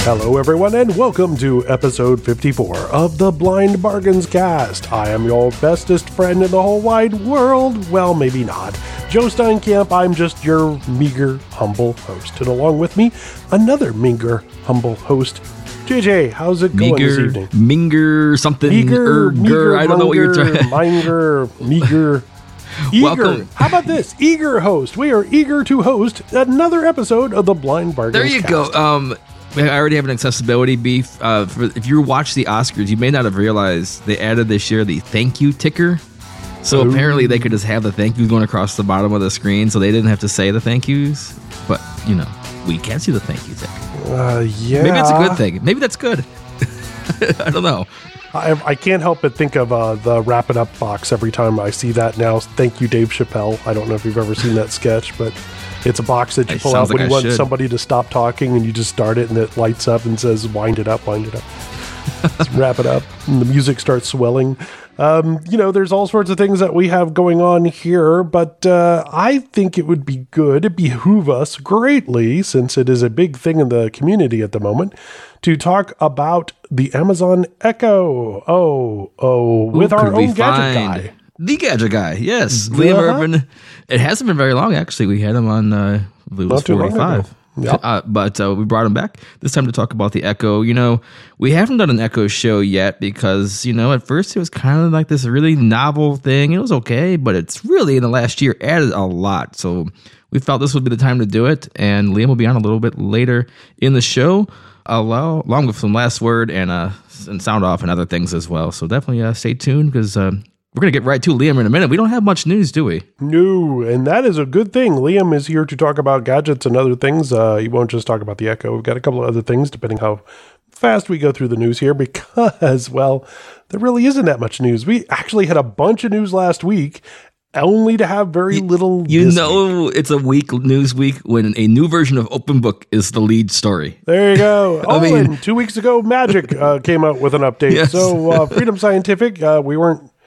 Hello, everyone, and welcome to episode 54 of the Blind Bargains Cast. I am your bestest friend in the whole wide world. Well, maybe not. Joe Steinkamp, I'm just your meager, humble host. And along with me, another meager, humble host, JJ. How's it going this evening? Meager something. Meager, I don't know what you're trying. Meager. Eager. Welcome. How about this? Eager host. We are eager to host another episode of the Blind Bargains There you Cast. go. I already have an accessibility beef. If you watch the Oscars, you may not have realized they added this year the thank you ticker. So apparently they could just have the thank yous going across the bottom of the screen, so they didn't have to say the thank yous. But, we can't see the thank you ticker. Yeah. Maybe it's a good thing. Maybe that's good. I don't know. I can't help but think of the Wrap It Up box every time I see that now. Thank you, Dave Chappelle. I don't know if you've ever seen that sketch, but it's a box that you pull out when you want somebody to stop talking, and you just start it, and it lights up and says, wind it up, wind it up. Wrap it up, and the music starts swelling. There's all sorts of things that we have going on here, but I think it would be good, it behoove us greatly, since it is a big thing in the community at the moment, to talk about the Amazon Echo. With our own gadget guy. The gadget guy, yes. Liam Urban. It hasn't been very long, actually. We had him on, I believe it was 45. Yep. But we brought him back this time to talk about the Echo. We haven't done an Echo show yet because, at first it was kind of like this really novel thing. It was okay, but it's really in the last year added a lot. So we felt this would be the time to do it. And Liam will be on a little bit later in the show, along with some last word and sound off and other things as well. So definitely stay tuned because we're going to get right to Liam in a minute. We don't have much news, do we? No, and that is a good thing. Liam is here to talk about gadgets and other things. He won't just talk about the Echo. We've got a couple of other things, depending how fast we go through the news here, because, well, there really isn't that much news. We actually had a bunch of news last week, only to have very little this week. It's a news week when a new version of OpenBook is the lead story. There you go. And 2 weeks ago, Magic came out with an update. Yes. So Freedom Scientific, we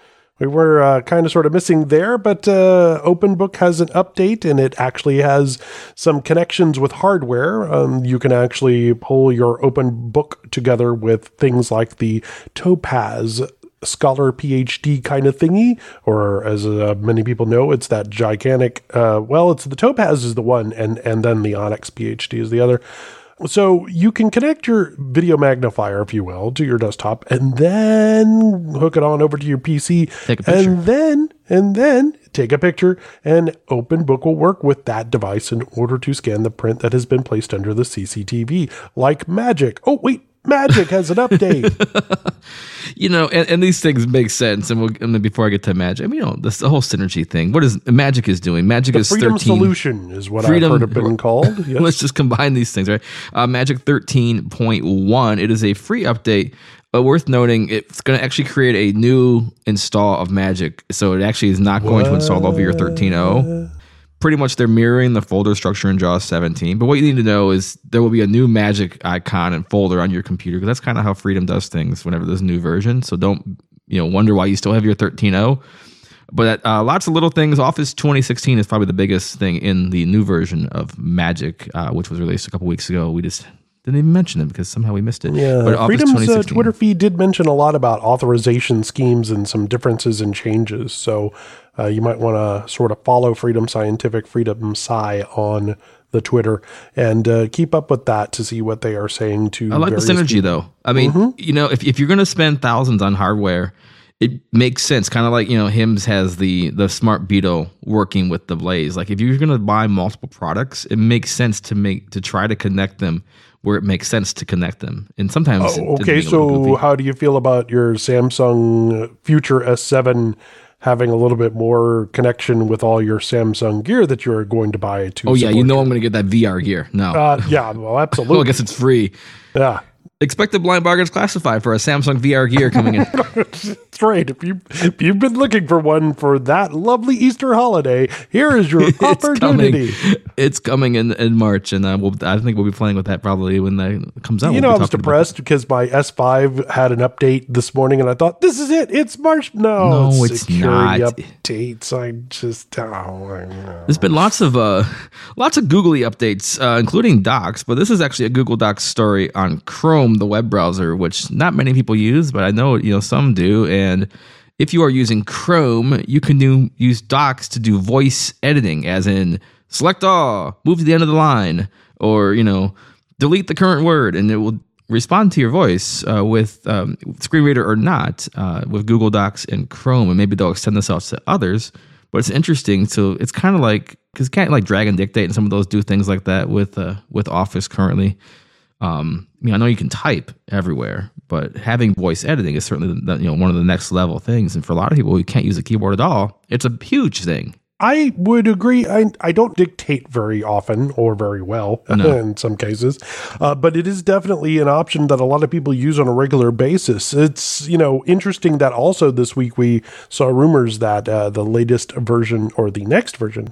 were kind of sort of missing there, but OpenBook has an update, and it actually has some connections with hardware. You can actually pull your OpenBook together with things like the Topaz Scholar PhD kind of thingy, or as many people know, it's that gigantic, it's the Topaz is the one, and then the Onyx PhD is the other. So you can connect your video magnifier, if you will, to your desktop, and then hook it on over to your PC. Take a picture. And then take a picture, and OpenBook will work with that device in order to scan the print that has been placed under the CCTV, like Magic. Oh, wait. Magic has an update. And these things make sense. And before I get to Magic, this the whole synergy thing. What is Magic is doing? Magic is Freedom 13. Solution is what I've heard it been called. Yes. Let's just combine these things, right? Magic 13.1. It is a free update, but worth noting, it's going to actually create a new install of Magic. So it actually is not going to install over your 13.0. Pretty much they're mirroring the folder structure in JAWS 17. But what you need to know is there will be a new Magic icon and folder on your computer, because that's kind of how Freedom does things whenever there's a new version. So don't wonder why you still have your 13.0. But lots of little things. Office 2016 is probably the biggest thing in the new version of Magic, which was released a couple weeks ago. We just didn't even mention it because somehow we missed it. Yeah, but Freedom's Twitter feed did mention a lot about authorization schemes and some differences and changes. So you might want to sort of follow Freedom Scientific, Freedom Sci on the Twitter, and keep up with that to see what they are saying to. I like the synergy, though. I mean, if you're going to spend thousands on hardware, it makes sense. Kind of like, HIMS has the Smart Beetle working with the Blaze. Like, if you're going to buy multiple products, it makes sense to try to connect them where it makes sense to connect them. And sometimes so how do you feel about your Samsung Future S7 having a little bit more connection with all your Samsung gear that you're going to buy to I'm going to get that VR gear. No. Well, absolutely. Well, I guess it's free. Yeah. Expect the Blind Bargains classified for a Samsung VR gear coming in. That's right. If you've been looking for one for that lovely Easter holiday, here is your opportunity. It's coming in March, and I think we'll be playing with that probably when that comes out. I was depressed because my S5 had an update this morning, and I thought, this is it. It's March. No, it's not. Updates. I just There's been lots of googly updates, including Docs, but this is actually a Google Docs story on Chrome, the web browser, which not many people use, but I know some do. And if you are using Chrome, you can use Docs to do voice editing, as in select all, move to the end of the line, or delete the current word, and it will respond to your voice with screen reader or not with Google Docs and Chrome. And maybe they'll extend this out to others. But it's interesting. So it's kind of like, because you can't like drag and dictate, and some of those do things like that with Office currently. I know you can type everywhere, but having voice editing is certainly one of the next level things. And for a lot of people who can't use a keyboard at all, it's a huge thing. I would agree. I don't dictate very often or very well in some cases, but it is definitely an option that a lot of people use on a regular basis. It's, interesting that also this week we saw rumors that the latest version, or the next version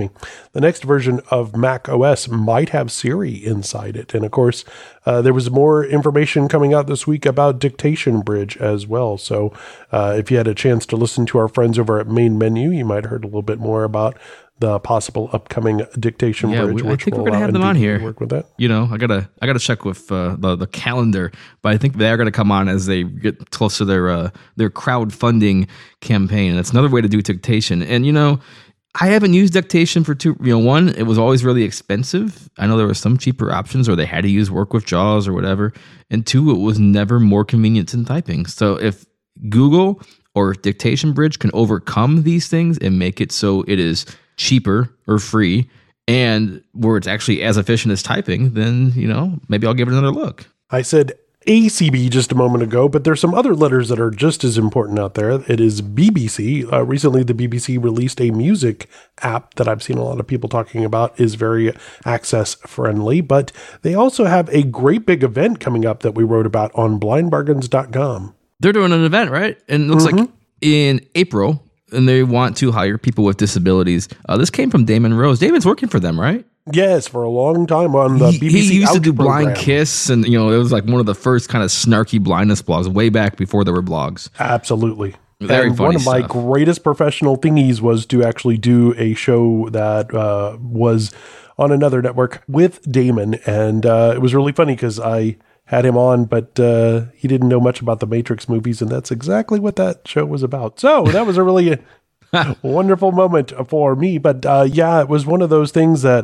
of Mac OS might have Siri inside it. And of course, there was more information coming out this week about Dictation Bridge as well. So if you had a chance to listen to our friends over at Main Menu, you might have heard a little bit more about the possible upcoming Dictation Bridge. I think we're going to have them on here. Work with that. I gotta check with the calendar, but I think they're going to come on as they get close to their crowdfunding campaign. And that's another way to do dictation. And I haven't used Dictation for one, it was always really expensive. I know there were some cheaper options, or they had to use Work with JAWS or whatever. And two, it was never more convenient than typing. So if Google or Dictation Bridge can overcome these things and make it so it is cheaper or free, and where it's actually as efficient as typing, then, maybe I'll give it another look. I said ACB just a moment ago, but there's some other letters that are just as important out there. It is BBC. Recently, the BBC released a music app that I've seen a lot of people talking about is very access friendly, but they also have a great big event coming up that we wrote about on blindbargains.com. They're doing an event, right? And it looks like in April, and they want to hire people with disabilities. This came from Damon Rose. Damon's working for them, right? Yes, for a long time on the BBC. He used to do program. Blind Kiss, and it was like one of the first kind of snarky blindness blogs way back before there were blogs. Absolutely. Very funny one of my greatest professional thingies was to actually do a show that was on another network with Damon, and it was really funny because I had him on, but he didn't know much about the Matrix movies, and that's exactly what that show was about. So that was a really wonderful moment for me. But it was one of those things that,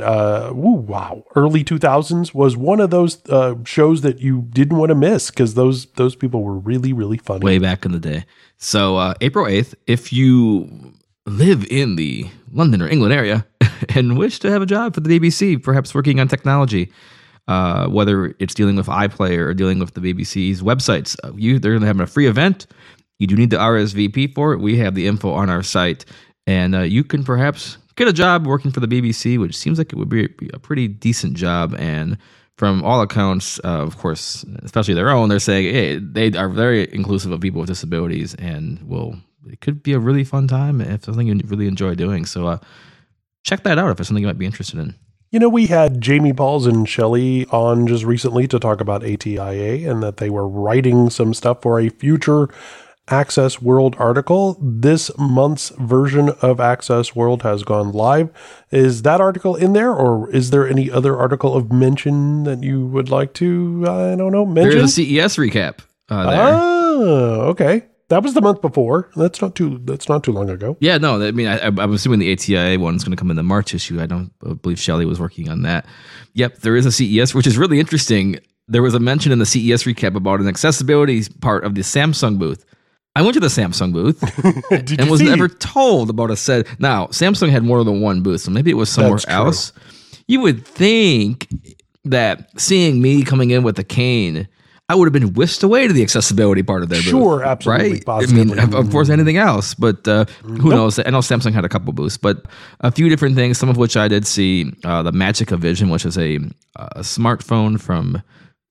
early 2000s was one of those shows that you didn't want to miss, because those people were really, really funny. Way back in the day. So April 8th, if you live in the London or England area and wish to have a job for the BBC, perhaps working on technology, whether it's dealing with iPlayer or dealing with the BBC's websites, they're having a free event. You do need to RSVP for it. We have the info on our site, and you can perhaps get a job working for the BBC, which seems like it would be a pretty decent job. And from all accounts, of course, especially their own, they're saying, hey, they are very inclusive of people with disabilities, and it could be a really fun time if something you really enjoy doing. So check that out if it's something you might be interested in. We had Jamie Pauls and Shelley on just recently to talk about ATIA, and that they were writing some stuff for a future Access World article. This month's version of Access World has gone live. Is that article in there, or is there any other article of mention that you would like to, mention? There's a CES recap there. Oh, okay. That was the month before. That's not too long ago. Yeah, no, I mean, I'm assuming the ATIA one's going to come in the March issue. I don't believe Shelley was working on that. Yep, there is a CES, which is really interesting. There was a mention in the CES recap about an accessibility part of the Samsung booth. I went to the Samsung booth and was never told about a set. Now, Samsung had more than one booth, so maybe it was somewhere else. You would think that seeing me coming in with a cane, I would have been whisked away to the accessibility part of their booth. Sure, absolutely. Right? Positively. I mean, of course, anything else, but who knows? I know Samsung had a couple booths, but a few different things, some of which I did see. The Magica Vision, which is a smartphone from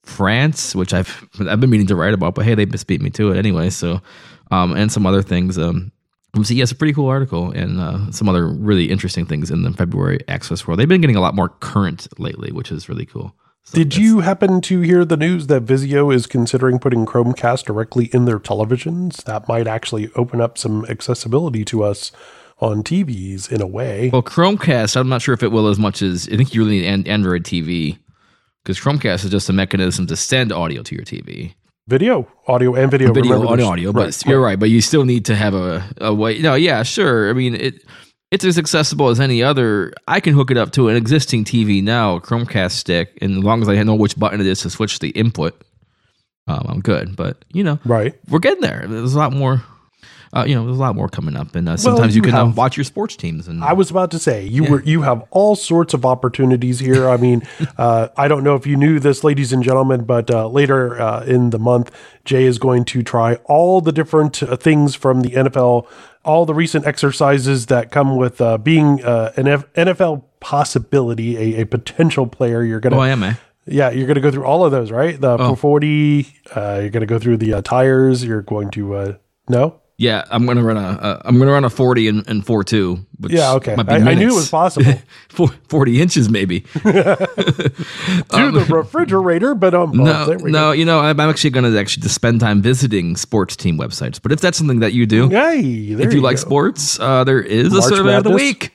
France, which I've been meaning to write about, but hey, they just beat me to it anyway. So, and some other things. So yeah, it's a pretty cool article, and some other really interesting things in the February Access World. They've been getting a lot more current lately, which is really cool. So did you happen to hear the news that Vizio is considering putting Chromecast directly in their televisions? That might actually open up some accessibility to us on TVs in a way. Well, Chromecast, I'm not sure if it will as much as, I think you really need Android TV, because Chromecast is just a mechanism to send audio to your TV. Video, audio, and video. Audio, but you're right. But you still need to have a way. No, yeah, sure. I mean, it's as accessible as any other. I can hook it up to an existing TV now, a Chromecast stick, and as long as I know which button it is to switch the input, I'm good. But right, we're getting there. There's a lot more. There's a lot more coming up, and sometimes you can watch your sports teams. And I was about to say you have all sorts of opportunities here. I mean, I don't know if you knew this, ladies and gentlemen, but later in the month, Jay is going to try all the different things from the NFL, all the recent exercises that come with being an NFL possibility, a potential player. You're gonna. Oh, I am. Yeah, you're going to go through all of those, right? The 440. You're going to go through the tires. You're going to no. Yeah, I'm gonna run a 40 and 4.2. Which okay. Might be I knew it was possible. 40 inches maybe. To the refrigerator, but I'm actually gonna spend time visiting sports team websites. But if that's something that you do, if you like sports, there is a survey of the week.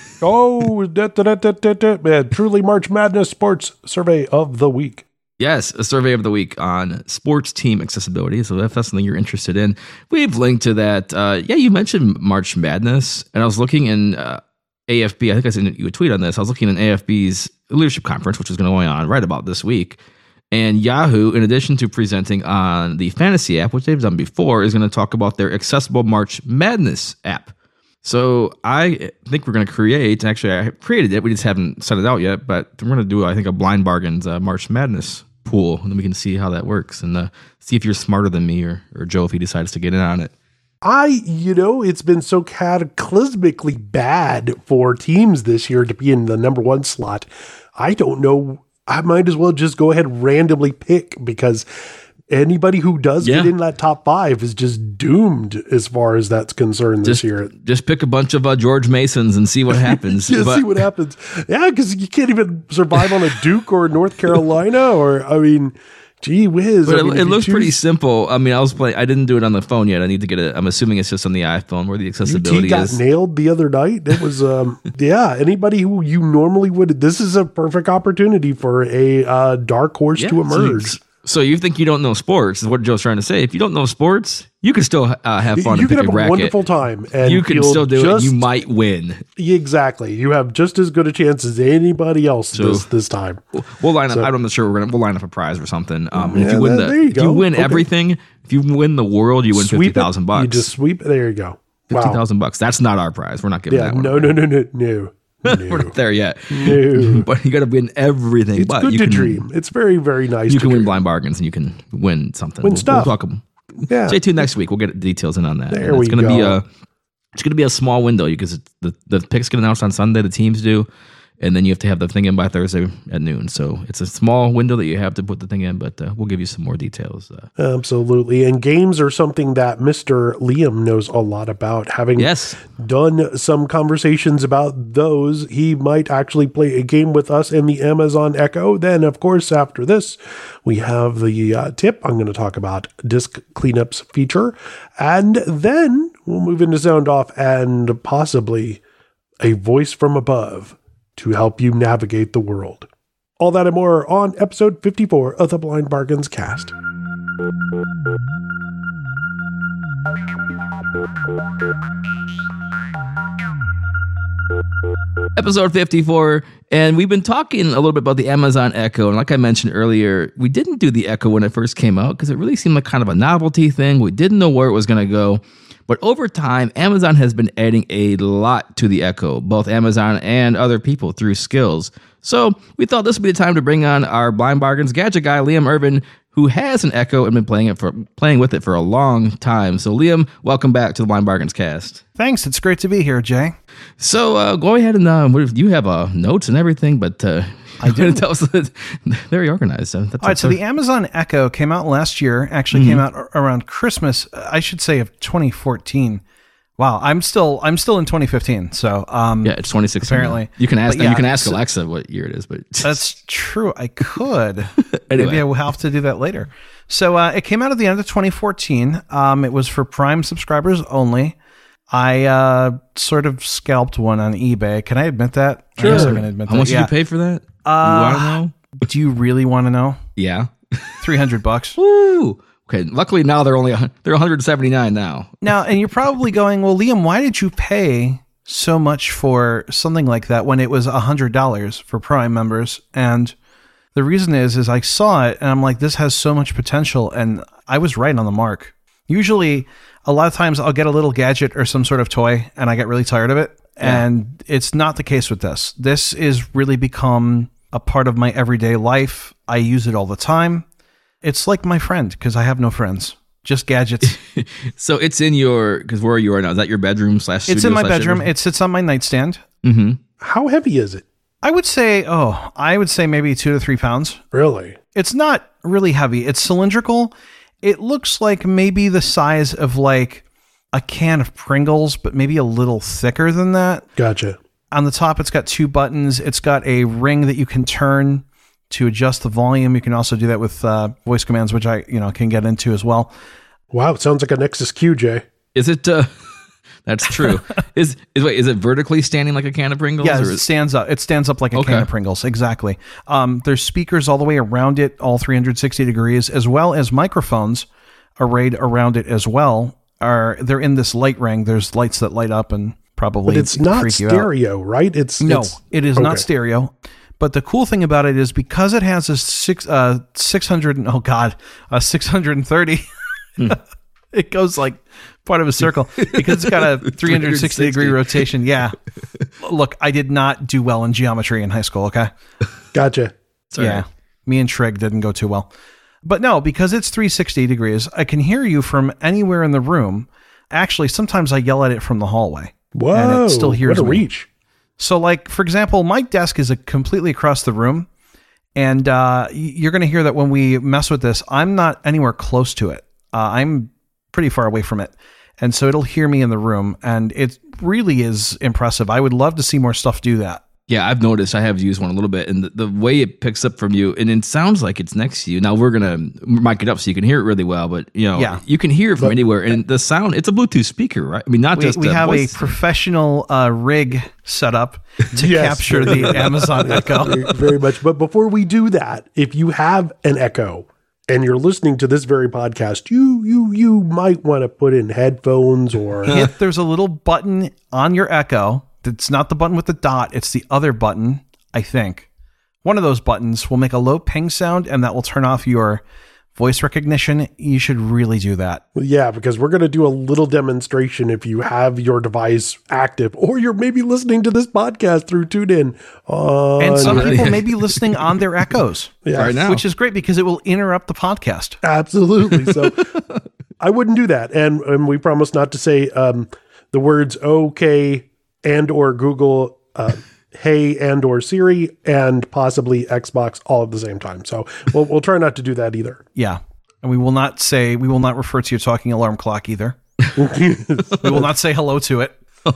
Truly March Madness Sports Survey of the Week. Yes, a survey of the week on sports team accessibility. So if that's something you're interested in, we've linked to that. You mentioned March Madness, and I was looking in AFB. I think I sent you a tweet on this. I was looking in AFB's leadership conference, which is going on right about this week. And Yahoo, in addition to presenting on the fantasy app, which they've done before, is going to talk about their accessible March Madness app. So I think we're going to create, actually I created it, we just haven't set it out yet, but we're going to do, I think, a Blind Bargains March Madness pool, and then we can see how that works, and see if you're smarter than me or Joe if he decides to get in on it. It's been so cataclysmically bad for teams this year to be in the number one slot. I don't know. I might as well just go ahead and randomly pick, because anybody who does get in that top 5 is just doomed as far as that's concerned this year. Just pick a bunch of George Masons and see what happens. See what happens. Yeah, because you can't even survive on a Duke or North Carolina, or, gee whiz. But it looks pretty simple. I didn't do it on the phone yet. I need to get it. I'm assuming it's just on the iPhone where the accessibility got nailed the other night. It was, anybody who you normally would, this is a perfect opportunity for a dark horse to emerge. So you think you don't know sports, is what Joe's trying to say. If you don't know sports, you can still have fun. You can have a wonderful time. And you can still do it. You might win. Exactly. You have just as good a chance as anybody else this time. We'll line up. I'm not sure. We'll line up a prize or something. If you win everything, if you win the world, you win $50,000. You just sweep. There you go. $50,000. That's not our prize. We're not giving that one. No. We're not there yet. No. But you got to win everything. It's good to dream. It's very, very nice. You can win blind bargains, and you can win something. Win stuff. We'll talk. Stay tuned next week. We'll get details in on that. It's going to be it's going to be a small window because the picks get announced on Sunday. The teams do. And then you have to have the thing in by Thursday at noon. So it's a small window that you have to put the thing in, but we'll give you some more details. Absolutely. And games are something that Mr. Liam knows a lot about. Having done some conversations about those, he might actually play a game with us in the Amazon Echo. Then, of course, after this, we have the tip. I'm going to talk about disk cleanups feature. And then we'll move into Sound Off and possibly a voice from above to help you navigate the world. All that and more on episode 54 of the Blind Bargains cast. Episode 54, and we've been talking a little bit about the Amazon Echo, and like I mentioned earlier, we didn't do the Echo when it first came out because it really seemed like kind of a novelty thing. We didn't know where it was going to go. But over time, Amazon has been adding a lot to the Echo, both Amazon and other people through skills. So we thought this would be the time to bring on our Blind Bargains gadget guy, Liam Irvin, who has an Echo and been playing with it for a long time. So Liam, welcome back to the Blind Bargains cast. Thanks. It's great to be here, Jay. So go ahead and you have notes and everything, but I do tell us that very organized. So all right. So the Amazon Echo came out last year. Actually, came out around Christmas. I should say of 2014. Wow, I'm still in 2015. So yeah, it's 2016. Apparently, you can ask Alexa what year it is, but that's true. I could. Anyway. Maybe I will have to do that later. So it came out at the end of 2014. It was for Prime subscribers only. I sort of scalped one on eBay. Can I admit that? Sure. I guess I can admit How much did you pay for that? You want to know? Do you really want to know? Yeah, $300. Woo! Okay, luckily now they're 179 now. Now, and you're probably going, well, Liam, why did you pay so much for something like that when it was $100 for Prime members? And the reason is I saw it and I'm like, this has so much potential, and I was right on the mark. Usually, a lot of times I'll get a little gadget or some sort of toy and I get really tired of it. Yeah. And it's not the case with this. This is really become a part of my everyday life. I use it all the time. It's like my friend because I have no friends, just gadgets. So it's in because where are you right now? Is that your bedroom / studio? It's in my bedroom. It sits on my nightstand. Mm-hmm. How heavy is it? I would say maybe 2 to 3 pounds. Really? It's not really heavy. It's cylindrical. It looks like maybe the size of like a can of Pringles, but maybe a little thicker than that. Gotcha. On the top, it's got 2 buttons. It's got a ring that you can turn to adjust the volume. You can also do that with voice commands, which I can get into as well. Wow, it sounds like a Nexus Q, Jay. Is it? That's true. Is it vertically standing like a can of Pringles? Yeah, it stands up. It stands up like a can of Pringles. Exactly. There's speakers all the way around it, all 360 degrees, as well as microphones arrayed around it as well. They're in this light ring. There's lights that light up and probably. But it's not stereo, right? It is not stereo. But the cool thing about it is because it has a 630, it goes like part of a circle because it's got a 360 degree rotation. Yeah. Look, I did not do well in geometry in high school. Okay. Gotcha. Sorry. Yeah. Me and Trig didn't go too well. But no, because it's 360 degrees, I can hear you from anywhere in the room. Actually, sometimes I yell at it from the hallway. Whoa. And it still hears what a me. reach. So, like, for example, my desk is completely across the room, and you're going to hear that when we mess with this, I'm not anywhere close to it. I'm pretty far away from it, and so it'll hear me in the room, and it really is impressive. I would love to see more stuff do that. Yeah, I've noticed. I have used one a little bit, and the way it picks up from you, and it sounds like it's next to you. Now we're gonna mic it up so you can hear it really well, but you can hear it from anywhere, and the sound. It's a Bluetooth speaker, right? I mean, we have a professional rig set up to capture the Amazon Echo. Very much. But before we do that, if you have an Echo and you're listening to this very podcast, you might want to put in headphones or there's a little button on your Echo. It's not the button with the dot. It's the other button, I think. One of those buttons will make a low ping sound, and that will turn off your voice recognition. You should really do that. Well, yeah, because we're going to do a little demonstration if you have your device active, or you're maybe listening to this podcast through TuneIn. And some people may be listening on their Echoes right now, which is great because it will interrupt the podcast. Absolutely. So I wouldn't do that. And we promise not to say the words okay and or Google, hey and or Siri, and possibly Xbox all at the same time. So we'll try not to do that either. Yeah. And we will not refer to your talking alarm clock either. We will not say hello to it. Oh,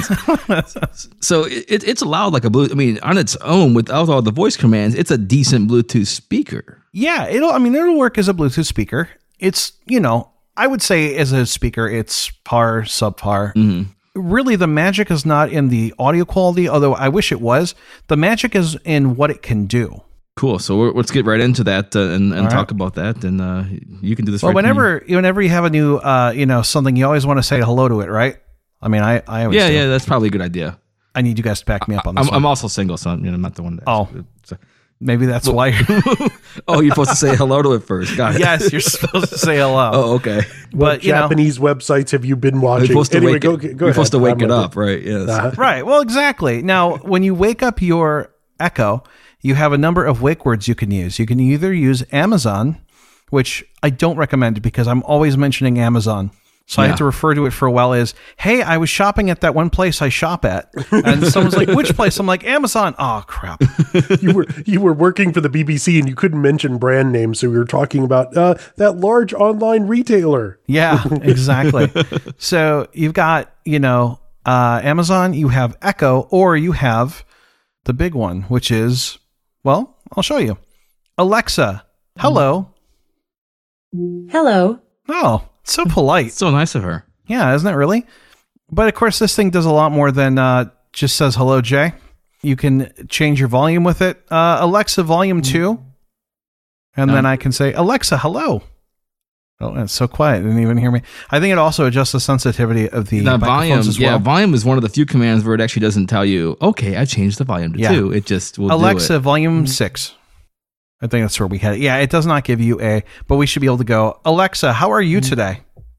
jeez. So it's allowed like a Bluetooth. I mean, on its own, without all the voice commands, it's a decent Bluetooth speaker. Yeah, it'll work as a Bluetooth speaker. It's, I would say as a speaker, it's par, subpar. Mm-hmm. Really, the magic is not in the audio quality, although I wish it was. The magic is in what it can do. Cool. So let's get right into that and talk about that. And you can do this. Well, whenever you have a new, something, you always want to say hello to it, right? I mean, I always do. Yeah, that's probably a good idea. I need you guys to back me up on this. I'm also single, so I'm not the one that. Maybe that's why. Oh, you're supposed to say hello to it first. Got it. Yes, you're supposed to say hello. Oh, okay. What Japanese websites have you been watching? You're supposed to wake it up, right? Yes. Right. Well, exactly. Now, when you wake up your Echo, you have a number of wake words you can use. You can either use Amazon, which I don't recommend because I'm always mentioning Amazon. So I have to refer to it for a while as, hey, I was shopping at that one place I shop at. And someone's like, which place? I'm like, Amazon. Oh, crap. You were working for the BBC and you couldn't mention brand names. So we were talking about that large online retailer. Yeah, exactly. So you've got, Amazon, you have Echo, or you have the big one, which is, well, I'll show you. Alexa, hello. Hello. Oh, so polite. So nice of her. Yeah, isn't it really? But of course, this thing does a lot more than just says hello, Jay. You can change your volume with it. Alexa, volume 2. And then I can say, Alexa, hello. Oh, it's so quiet. It didn't even hear me. I think it also adjusts the sensitivity of the volume as well. Yeah, volume is one of the few commands where it actually doesn't tell you, okay, I changed the volume to 2. It just will Alexa, do it. volume 6. I think that's where we had it. Yeah, it does not give you but we should be able to go, Alexa, how are you today?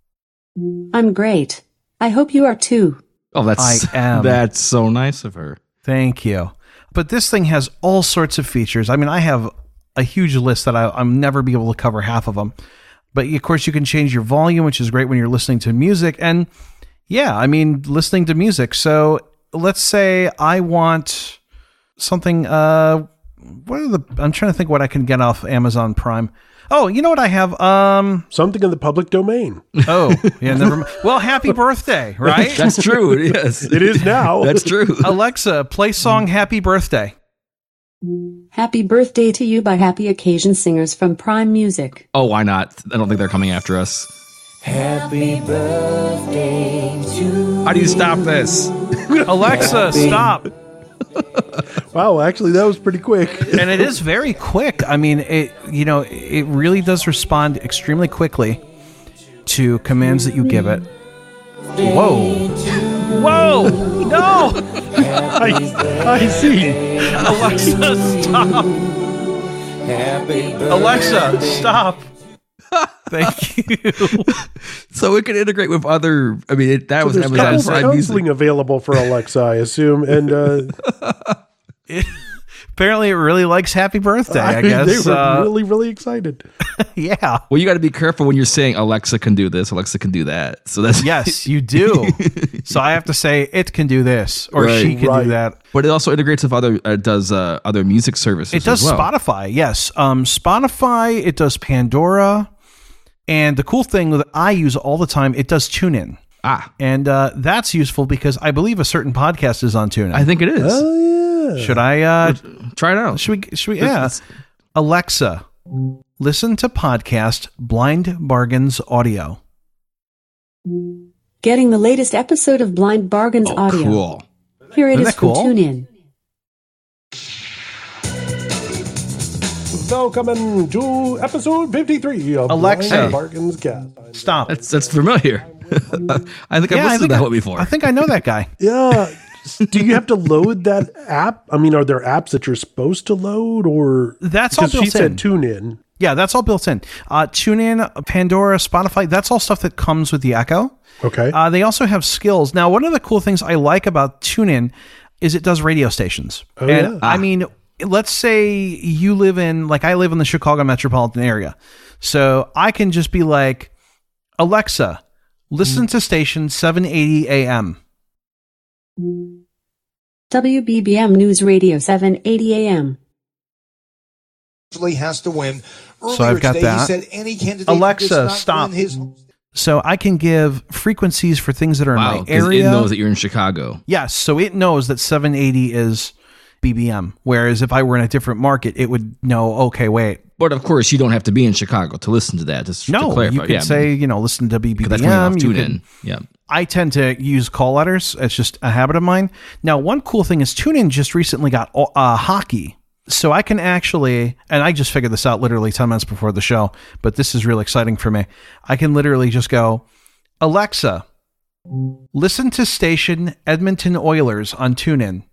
I'm great. I hope you are too. Oh, I am. That's so nice of her. Thank you. But this thing has all sorts of features. I mean, I have a huge list that I'm never be able to cover half of them. But of course, you can change your volume, which is great when you're listening to music. And yeah, I mean, listening to music. So let's say I want something. I'm trying to think what I can get off Amazon Prime. Oh, you know what I have? Something in the public domain. Oh, yeah, never mind. Well, happy birthday, right? That's true. Yes, it is now. That's true. Alexa, play song Happy Birthday. Happy Birthday to You by Happy Occasion Singers from Prime Music. Oh, why not? I don't think they're coming after us. Happy birthday to How do you stop this? Alexa, stop. Wow, actually, that was pretty quick. And it is very quick. I mean, it really does respond extremely quickly to commands that you give it. Whoa. Whoa! No! I see. Alexa, stop. Alexa, stop. Thank you. So it can integrate with other. I mean, that was Amazon Prime Music. Counseling available for Alexa, I assume, and apparently it really likes Happy Birthday. I guess they were really excited. Yeah. Well, you got to be careful when you're saying Alexa can do this, Alexa can do that. So that's yes, you do. So I have to say it can do this, or she can do that. But it also integrates with other other music services. It does as well. Spotify, yes. Spotify. It does Pandora. And the cool thing that I use all the time, it does TuneIn. And that's useful because I believe a certain podcast is on TuneIn. I think it is. Oh, yeah. Should I try it out? Should we? Yeah. Alexa, listen to podcast Blind Bargains audio. Getting the latest episode of Blind Bargains audio. Cool. Here it Isn't is that from cool? TuneIn. Welcome to episode 53 of Alexa. Blind Bargains Cast. Stop. That's familiar. I think I've listened to that one before. I think I know that guy. Yeah. Do you have to load that app? I mean, are there apps that you're supposed to load, or That's all because built she said in. tune in? Yeah, that's all built in. TuneIn, Pandora, Spotify, that's all stuff that comes with the Echo. Okay. They also have skills. Now, one of the cool things I like about TuneIn is it does radio stations. Oh, and yeah. I mean, let's say you live in, like I live in the Chicago metropolitan area. So I can just be like, Alexa, listen to station 780 AM. WBBM News Radio 780 AM. has to win. So I've got today, that. He said any candidate Alexa, does not stop. win his So I can give frequencies for things that are in my 'cause area. it knows that you're in Chicago. Yes, so it knows that 780 is BBM. Whereas if I were in a different market, it would know, okay, wait. But of course, you don't have to be in Chicago to listen to that. Just to No, clarify. you can say, listen to BBM. that's coming off You TuneIn. can- Yeah. I tend to use call letters. It's just a habit of mine. Now, one cool thing is TuneIn just recently got hockey. So I can actually, and I just figured this out literally 10 minutes before the show, but this is really exciting for me. I can literally just go, Alexa, listen to station Edmonton Oilers on TuneIn.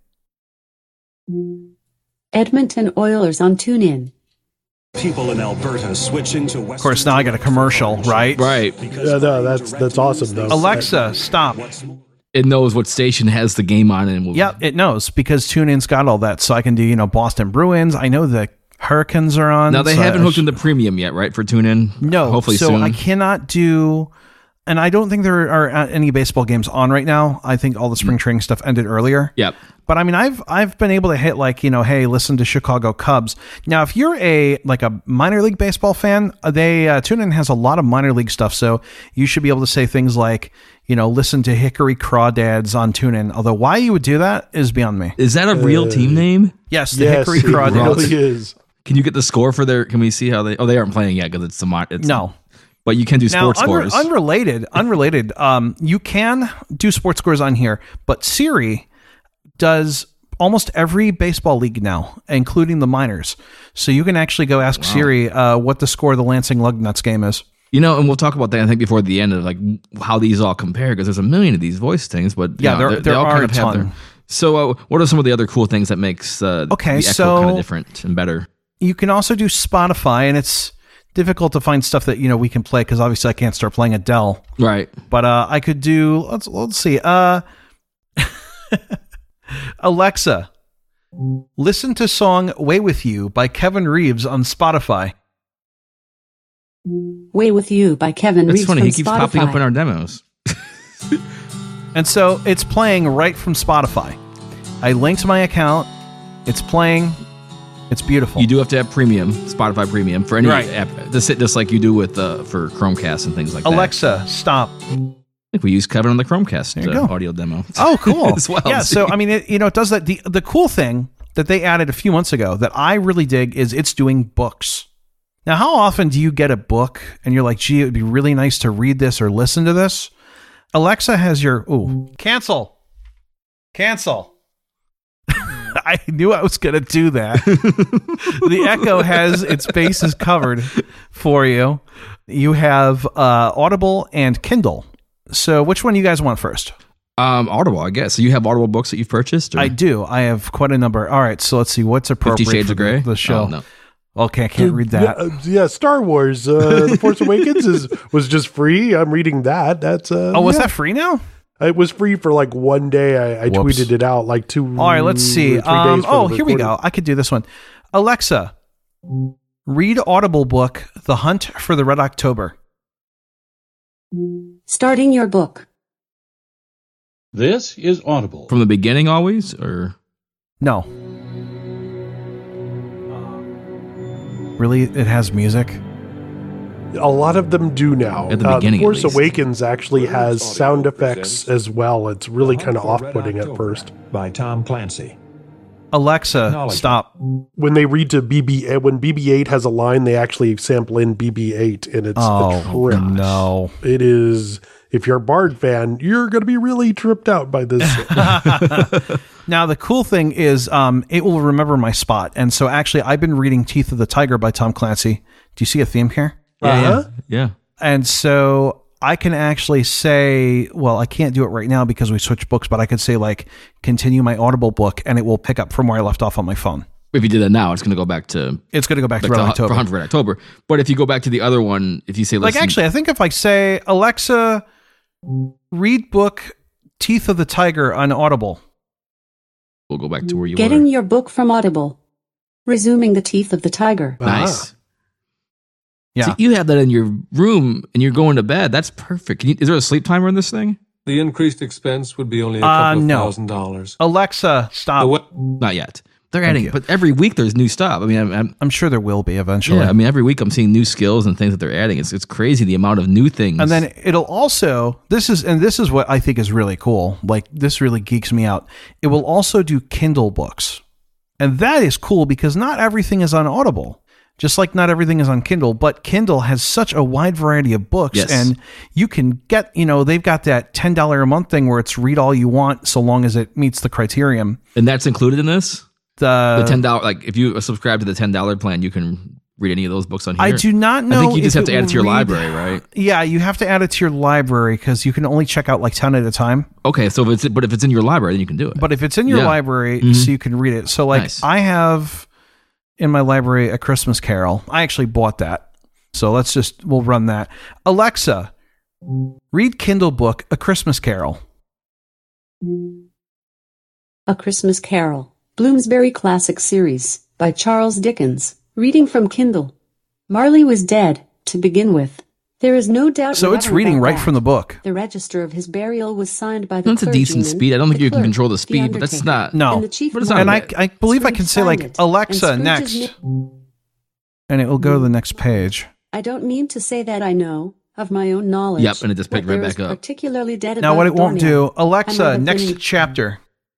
Edmonton Oilers on TuneIn. People in Alberta switching to Of course, now I got a commercial, right? Right. Yeah, no, that's awesome, though. Alexa, stop. It knows what station has the game on and will. Yep, it knows because TuneIn's got all that. So I can do, Boston Bruins. I know the Hurricanes are on. Now, they haven't hooked into premium yet, right, for TuneIn? No. Hopefully so soon. I cannot do... And I don't think there are any baseball games on right now. I think all the spring training stuff ended earlier. Yep. But I mean, I've been able to hit like, hey, listen to Chicago Cubs. Now, if you're a minor league baseball fan, TuneIn has a lot of minor league stuff. So you should be able to say things like, listen to Hickory Crawdads on TuneIn. Although why you would do that is beyond me. Is that a real team name? Yes, the Hickory Crawdads. It really is. Can you get the score for their? Can we see how they? Oh, they aren't playing yet because it's no. But you can do sports scores. Unrelated. You can do sports scores on here, but Siri does almost every baseball league now, including the minors. So you can actually go ask Siri what the score of the Lansing Lugnuts game is. And we'll talk about that, I think, before the end of like how these all compare, because there's a million of these voice things. But yeah, there all are kind of a ton. have their. So what are some of the other cool things that makes the Echo kind of different and better? You can also do Spotify, and it's difficult to find stuff that we can play because obviously I can't start playing Adele. Right. But I could do let's see. Alexa, listen to song "Way With You" by Kevin Reeves on Spotify. "Way With You" by Kevin Reeves. That's funny. From He keeps Spotify. popping up in our demos. And so it's playing right from Spotify. I linked my account. It's playing. It's beautiful. You do have to have premium, Spotify premium for any app. Just like you do with for Chromecast and things like that. Alexa, stop. I think we use Kevin on the Chromecast audio demo. Oh, cool. As well. Yeah, so I mean, it does that. The cool thing that they added a few months ago that I really dig is it's doing books. Now, how often do you get a book and you're like, gee, it would be really nice to read this or listen to this? Alexa has your, cancel. I knew I was going to do that. The Echo has its bases covered for you. You have Audible and Kindle. So which one do you guys want first? Audible, I guess. So you have Audible books that you've purchased? Or? I do. I have quite a number. All right, so let's see. What's appropriate 50 Shades for of Grey? the show? Oh, no. Okay, I can't read that. Yeah, Star Wars, The Force Awakens was just free. I'm reading that. That's was that free now? It was free for like one day. I tweeted it out like 2. All right, let's see. Here we go. I could do this one. Alexa, read Audible book The Hunt for the Red October. Starting your book. This is Audible. From the beginning always, or? No. Really? It has music? A lot of them do now. At the beginning, The Force Awakens actually has sound effects as well. It's really kind of off-putting at first. By Tom Clancy. Alexa, stop. When they read to when BB-8 has a line, they actually sample in BB-8, and it's a trip. No. It is. If you're a Bard fan, you're going to be really tripped out by this. Now, the cool thing is it will remember my spot. And so actually, I've been reading Teeth of the Tiger by Tom Clancy. Do you see a theme here? Yeah. And so I can actually say, well, I can't do it right now because we switched books, but I could say like, continue my Audible book, and it will pick up from where I left off on my phone. If you did that now, it's going to go back to... It's going to go back to Red October. For Hunt for Red October. But if you go back to the other one, if you say... Like, actually, I think if I say, Alexa, read book Teeth of the Tiger on Audible. We'll go back to where you Getting were. your book from Audible. Resuming the Teeth of the Tiger. Nice. Yeah. See, you have that in your room and you're going to bed. That's perfect. Is there a sleep timer in this thing? The increased expense would be only a couple of $1,000. Alexa, stop. Not yet. They're adding, but every week there's new stuff. I mean, I'm sure there will be eventually. Yeah, I mean, every week I'm seeing new skills and things that they're adding. It's crazy the amount of new things. And then it'll also, this is what I think is really cool. Like, this really geeks me out. It will also do Kindle books. And that is cool because not everything is on Audible. Just like not everything is on Kindle, but Kindle has such a wide variety of books. Yes. And you can get, they've got that $10 a month thing where it's read all you want so long as it meets the criterion. And that's included in this? The $10, like if you subscribe to the $10 plan, you can read any of those books on here. I do not know. I think you just have to add it to your library, right? Yeah, you have to add it to your library because you can only check out like 10 at a time. Okay, so if it's in your library, then you can do it. But if it's in your library, so you can read it. So like I have in my library A Christmas Carol. I actually bought that. So we'll run that. Alexa, read Kindle book A Christmas Carol. A Christmas Carol. Bloomsbury Classic Series by Charles Dickens. Reading from Kindle. Marley was dead, to begin with. There is no doubt. So it's reading right from the book. The register of his burial was signed by the That's a decent speed. I don't think you can control the speed, but that's not. No. And I believe I can say, like, Alexa, next. And it will go to the next page. I don't mean to say that I know, of my own knowledge. Yep, and it just picked right back up. Particularly dead now, what it won't do, Alexa, next chapter.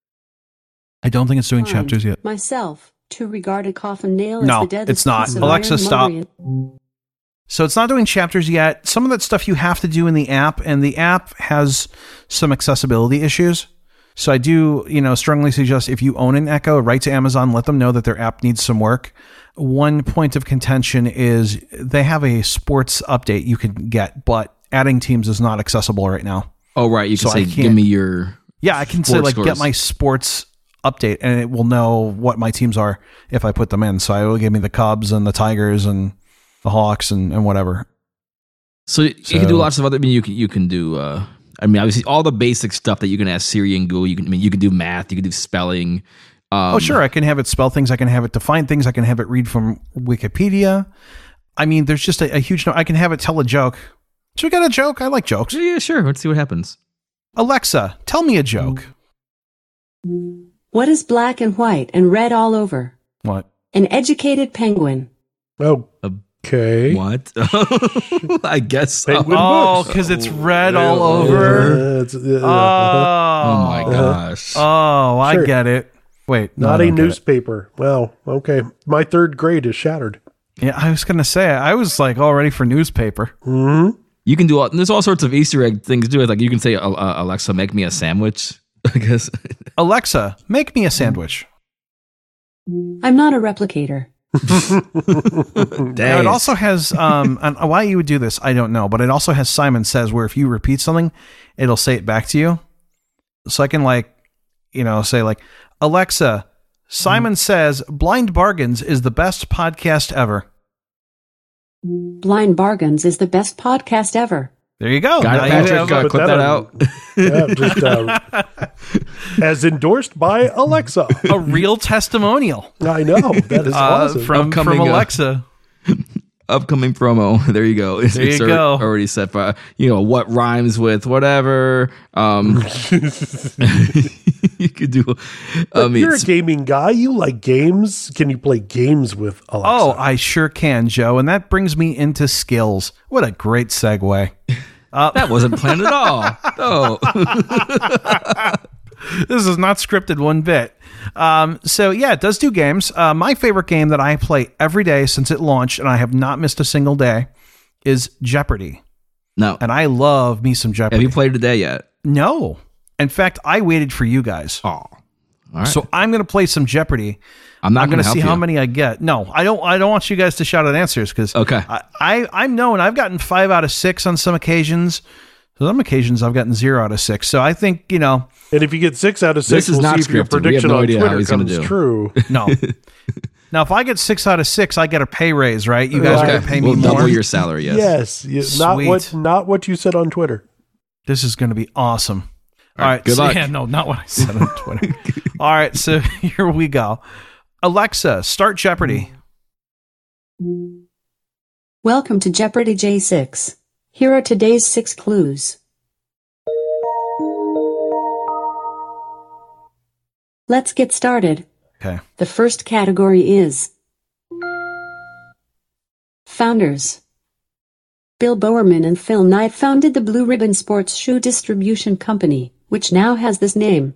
I don't think it's doing chapters yet. Myself, to regard a coffin nail as no, the deadest it's not. piece of Alexa, stop. ironmongery. So it's not doing chapters yet. Some of that stuff you have to do in the app, and the app has some accessibility issues. So I do, strongly suggest if you own an Echo, write to Amazon, let them know that their app needs some work. One point of contention is they have a sports update you can get, but adding teams is not accessible right now. Oh, right. You can say, give me your. Yeah, I can say, like, get my sports update, and it will know what my teams are if I put them in. So it will give me the Cubs and the Tigers and the Hawks and whatever. So you can do lots of other. I mean, you can do. Obviously, all the basic stuff that you can ask Siri and Google. You can do math. You can do spelling. Sure. I can have it spell things. I can have it define things. I can have it read from Wikipedia. I mean, there's just a huge. I can have it tell a joke. Should we get a joke? I like jokes. Yeah, sure. Let's see what happens. Alexa, tell me a joke. What is black and white and red all over? What? An educated penguin. Oh. Okay. What? I guess so. Oh, because it's red all over. Oh my gosh. Oh, I get it. Wait, not a newspaper. Well, okay. My third grade is shattered. Yeah, I was gonna say I was like all ready for newspaper. Mm-hmm. You can do there's all sorts of Easter egg things to do. Like you can say, Alexa, make me a sandwich. I guess. Alexa, make me a sandwich. I'm not a replicator. Now, it also has and why you would do this I don't know, but it also has Simon Says, where if you repeat something it'll say it back to you. So I can say like, Alexa, Simon Says Blind Bargains is the best podcast ever. Blind Bargains is the best podcast ever. There you go. Got it, Patrick. Clip that out. Yeah, just as endorsed by Alexa. A real testimonial. I know. That is awesome. From Alexa. Upcoming promo. There you go. There you go. Already set for what rhymes with whatever. You could do. You're a gaming guy. You like games. Can you play games with Alexa? Oh, I sure can, Joe. And that brings me into skills. What a great segue. That wasn't planned at all. No. This is not scripted one bit. So yeah, it does do games. My favorite game that I play every day since it launched, and I have not missed a single day, is Jeopardy. No. And I love me some Jeopardy. Have you played today yet? No. In fact, I waited for you guys. Oh. All right. So I'm going to play some Jeopardy. I'm going to see how many I get. No, I don't want you guys to shout out answers because okay. I'm known. I've gotten 5 out of 6 on some occasions. Some occasions I've gotten 0 out of 6. So I think, And if you get 6 out of 6, this is not see if your prediction on Twitter comes true. No. Now, if I get 6 out of 6, I get a pay raise, right? You guys are going to pay me more. Double your salary, yes. Yes. Not what you said on Twitter. This is going to be awesome. All right. Good luck. Yeah, no, not what I said on Twitter. All right. So here we go. Alexa, start Jeopardy. Welcome to Jeopardy J6. Here are today's 6 clues. Let's get started. Okay. The first category is founders. Bill Bowerman and Phil Knight founded the Blue Ribbon Sports Shoe Distribution Company, which now has this name.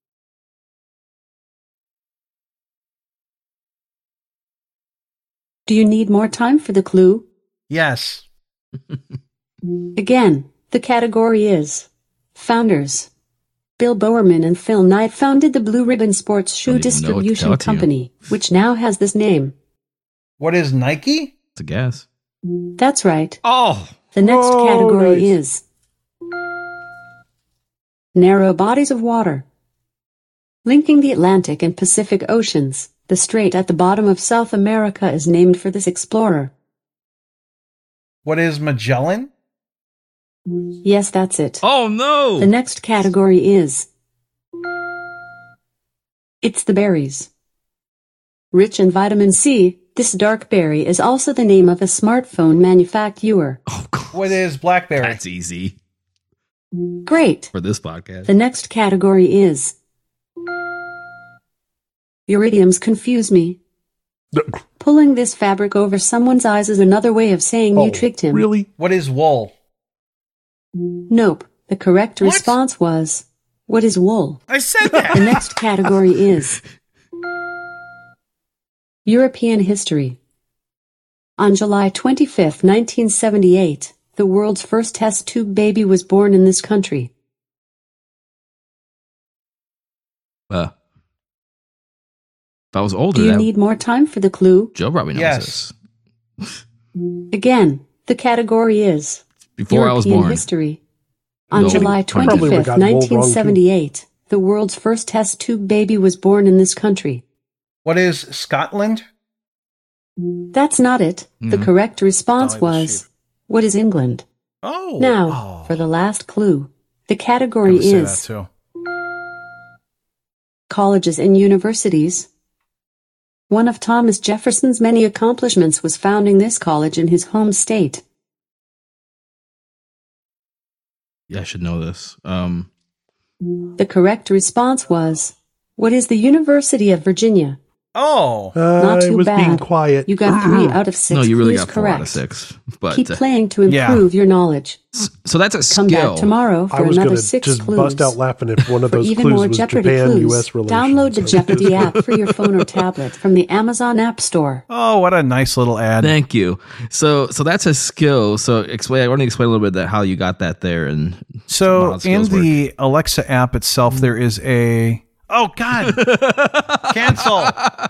Do you need more time for the clue? Yes. Again, the category is founders. Bill Bowerman and Phil Knight founded the Blue Ribbon Sports Shoe Distribution Company, which now has this name. What is Nike? It's a guess. That's right. Oh. The next category is narrow bodies of water. Linking the Atlantic and Pacific Oceans, the strait at the bottom of South America is named for this explorer. What is Magellan? Yes, that's it. Oh, no! The next category is it's the berries. Rich in vitamin C, This dark berry is also the name of a smartphone manufacturer. Oh, God. What is BlackBerry? That's easy. Great. For this podcast. The next category is... Your idioms confuse me. Pulling this fabric over someone's eyes is another way of saying you tricked him. Really? What is wool? Nope. The correct response was, what is wool? I said that. The next category is European history. On July 25th, 1978, the world's first test tube baby was born in this country. If I was older, do you need more time for the clue? Joe probably knows this. Again, the category is before European I was born. History. On July 25th, 1978, the world's first test tube baby was born in this country. What is Scotland? That's not it. The correct response was, what is England? Oh. Now, for the last clue. The category is colleges and universities. One of Thomas Jefferson's many accomplishments was founding this college in his home state. Yeah, I should know this. The correct response was, what is the University of Virginia? Oh. Not too I was bad. being quiet. You got 3 out of 6. No, you really Clues got 4 correct. out of 6. But keep playing to improve your knowledge. So that's a Come skill. back tomorrow for I was another going to 6 just clues. bust out laughing if one of For those even clues more was Jeopardy Japan-U.S. clues, relations. download the Jeopardy app for your phone or tablet from the Amazon App Store. Oh, what a nice little ad. Thank you. So that's a skill. So I want to explain a little bit how you got that there. And so in the Alexa app itself, there is a... Oh, God. Cancel.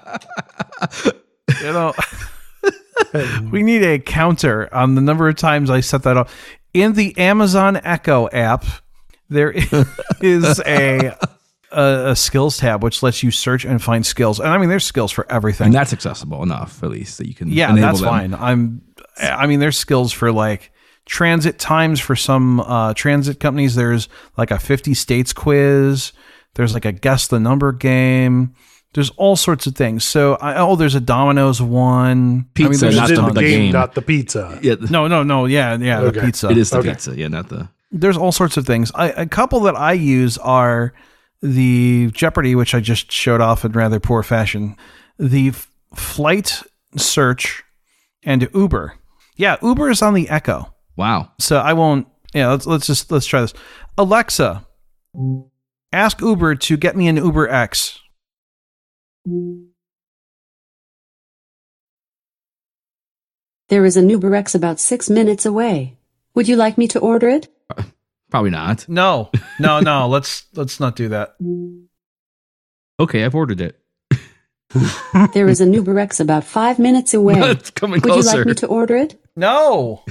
You know, we need a counter on the number of times I set that up. In the Amazon Echo app, there is a skills tab which lets you search and find skills. And I mean, there's skills for everything. And that's accessible enough, at least, that you can enable that's them. Fine. I mean, there's skills for like transit times for some transit companies. There's like a 50 states quiz. There's like a guess the number game. There's all sorts of things. So, there's a Domino's one. Pizza, not the game, not the pizza. Yeah, no. Yeah, okay. The pizza. It is the pizza. Yeah, not the. There's all sorts of things. A couple that I use are the Jeopardy, which I just showed off in rather poor fashion, the flight search, and Uber. Yeah, Uber is on the Echo. Wow. So I won't. Yeah, let's try this. Alexa, ask Uber to get me an Uber X. There is an Uber X about 6 minutes away. Would you like me to order it? Probably not. No. Let's not do that. Okay, I've ordered it. There is an Uber X about 5 minutes away. It's coming Would closer. you like me to order it? No.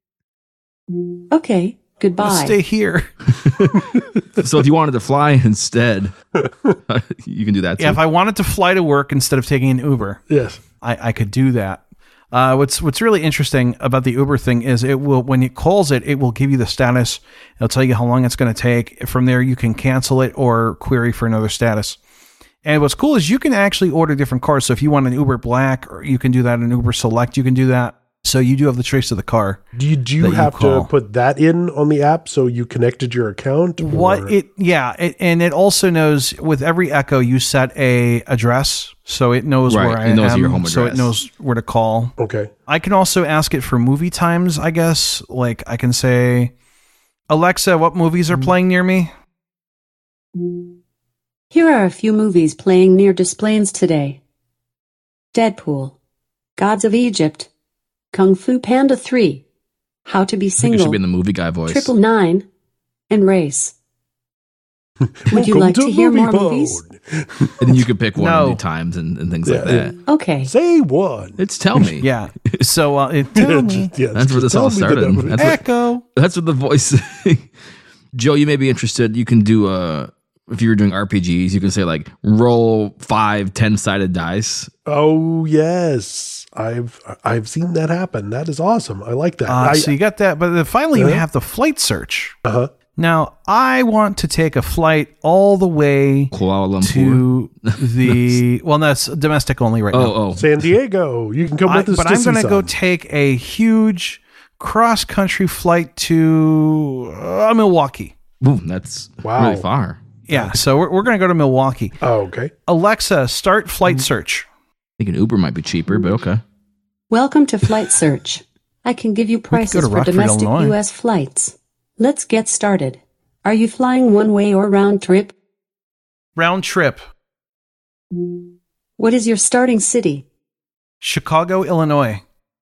Okay. Goodbye. Let's stay here. So if you wanted to fly instead, you can do that too. Yeah, if I wanted to fly to work instead of taking an Uber, yes, I could do that. What's really interesting about the Uber thing is it will, when it calls it, it will give you the status. It'll tell you how long it's going to take. From there, you can cancel it or query for another status. And what's cool is you can actually order different cars. So if you want an Uber Black, or you can do that, an Uber Select, you can do that. So you do have the choice of the car. Do you have to put that in on the app so you connected your account? And it also knows with every Echo you set a address, so it knows where I am. It knows your home address, so it knows where to call. Okay. I can also ask it for movie times. I guess like I can say, Alexa, what movies are playing near me? Here are a few movies playing near Des Plaines today: Deadpool, Gods of Egypt, Kung Fu Panda 3, How to Be Single, I think it should be in the movie guy voice, 999, and Race. Would you like to hear more movies? And then you could pick one of the times and things like that. Okay. Say one. It's Tell Me. Yeah. So tell me. That's where this all started. That's what the voice. Joe, you may be interested. You can do if you're doing RPGs, you can say like roll 5 10-sided dice. Oh yes. I've seen that happen. That is awesome. I like that. So you got that, but finally you have the flight search. Uh-huh. Now, I want to take a flight all the way Kuala Lumpur to the... Well, that's domestic only right now. San Diego. You can come with us but I'm going to go take a huge cross-country flight to Milwaukee. Ooh, that's really far. Yeah, so we're going to go to Milwaukee. Oh, okay. Alexa, start flight search. I think an Uber might be cheaper, but okay. Welcome to Flight Search. I can give you prices for domestic U.S. flights. Let's get started. Are you flying one way or round trip? Round trip. What is your starting city? Chicago, Illinois.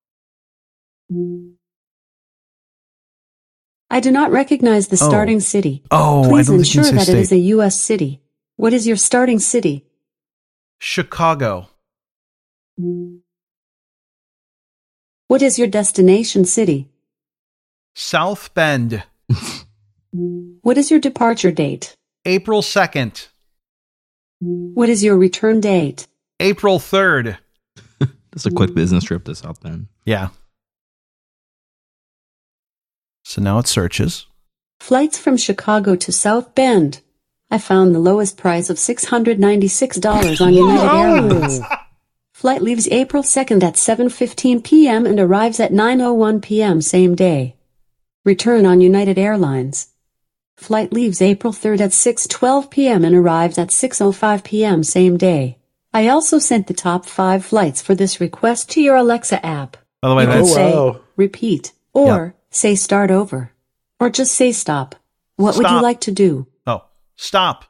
I do not recognize the starting city. Please ensure that it is a U.S. city. What is your starting city? Chicago. What is your destination city? South Bend. What is your departure date? April 2nd. What is your return date? April 3rd. Just a quick business trip to South Bend. Yeah. So now it searches. Flights from Chicago to South Bend. I found the lowest price of $696 on United Airlines. Flight leaves April 2nd at 7:15 p.m. and arrives at 9:01 p.m. same day. Return on United Airlines. Flight leaves April 3rd at 6:12 p.m. and arrives at 6:05 p.m. same day. I also sent the top 5 flights for this request to your Alexa app. By the way, you can say repeat or say start over or just say stop. What would you like to do? Oh, stop.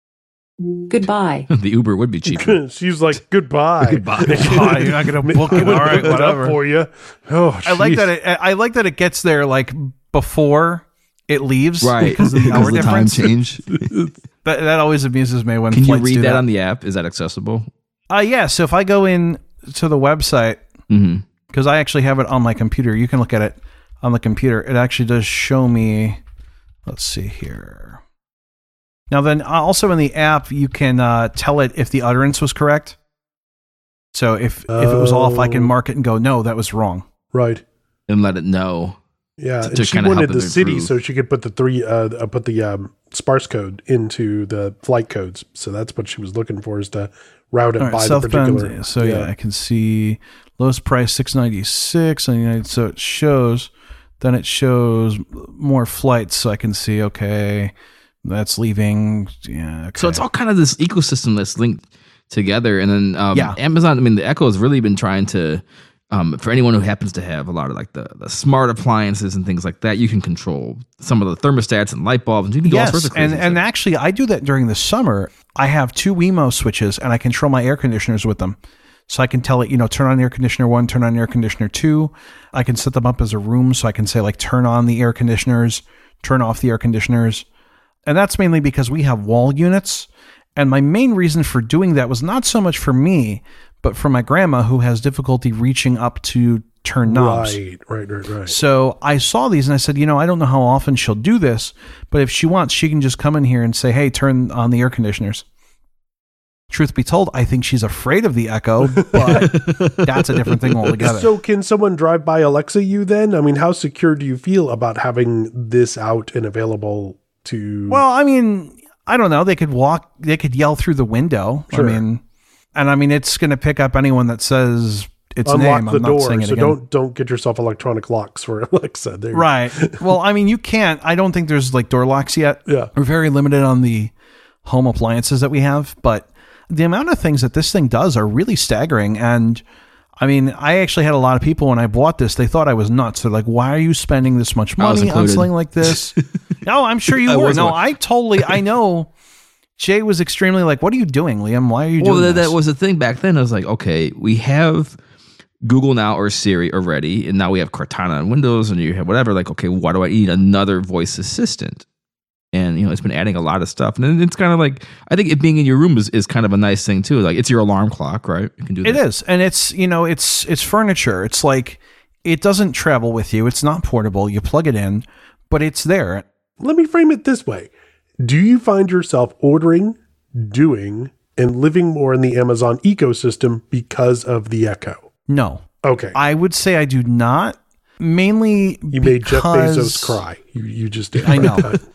Goodbye. The Uber would be cheaper. She's like, goodbye. Goodbye. You're not going to book it. All right, whatever. For you. Oh, I like that it gets there like before it leaves, right? Because of the hour difference. Time change. that always amuses me when. Can you flights read do that on the app? Is that accessible? Yeah. So if I go in to the website, because I actually have it on my computer, you can look at it on the computer. It actually does show me. Let's see here. Now then, also in the app, you can tell it if the utterance was correct. So if it was off, I can mark it and go, no, that was wrong. Right. And let it know. Yeah, and she wanted the city so she could put the sparse code into the flight codes. So that's what she was looking for, is to route it by the particular. Bend, so yeah, I can see lowest price $696. So it shows. Then it shows more flights, so I can see. Okay, that's leaving. Yeah. Okay. So it's all kind of this ecosystem that's linked together, and then Amazon. I mean, the Echo has really been trying to. For anyone who happens to have a lot of like the smart appliances and things like that, you can control some of the thermostats and light bulbs. And you can do all sorts of crazy stuff. And actually, I do that during the summer. I have 2 Wemo switches, and I control my air conditioners with them. So I can tell it, turn on air conditioner 1, turn on air conditioner 2. I can set them up as a room, so I can say like turn on the air conditioners, turn off the air conditioners. And that's mainly because we have wall units. And my main reason for doing that was not so much for me, but for my grandma, who has difficulty reaching up to turn knobs. Right. So I saw these and I said, I don't know how often she'll do this, but if she wants, she can just come in here and say, hey, turn on the air conditioners. Truth be told, I think she's afraid of the Echo, but that's a different thing altogether. So can someone drive by Alexa you then? I mean, how secure do you feel about having this out and available to... Well, I mean, I don't know. They could yell through the window. Sure. I mean, it's going to pick up anyone that says its unlock name. the door, so don't get yourself electronic locks for Alexa. Right. Well, I mean, you can't. I don't think there's like door locks yet. Yeah. We're very limited on the home appliances that we have, but the amount of things that this thing does are really staggering. And I mean, I actually had a lot of people when I bought this, they thought I was nuts. They're like, why are you spending this much money on something like this? No, I'm sure you were. No, I know. Jay was extremely like, what are you doing, Liam? Why are you doing this? That was the thing back then. I was like, okay, we have Google Now or Siri already, and now we have Cortana on Windows, and you have whatever. Like, okay, why do I need another voice assistant? And, it's been adding a lot of stuff. And then it's kind of like, I think it being in your room is kind of a nice thing, too. Like, it's your alarm clock, right? You can do that. It is. And it's, it's furniture. It's like, it doesn't travel with you. It's not portable. You plug it in, but it's there. Let me frame it this way. Do you find yourself ordering, doing, and living more in the Amazon ecosystem because of the Echo? No. Okay. I would say I do not. Mainly you made Jeff Bezos cry. You just did. I know.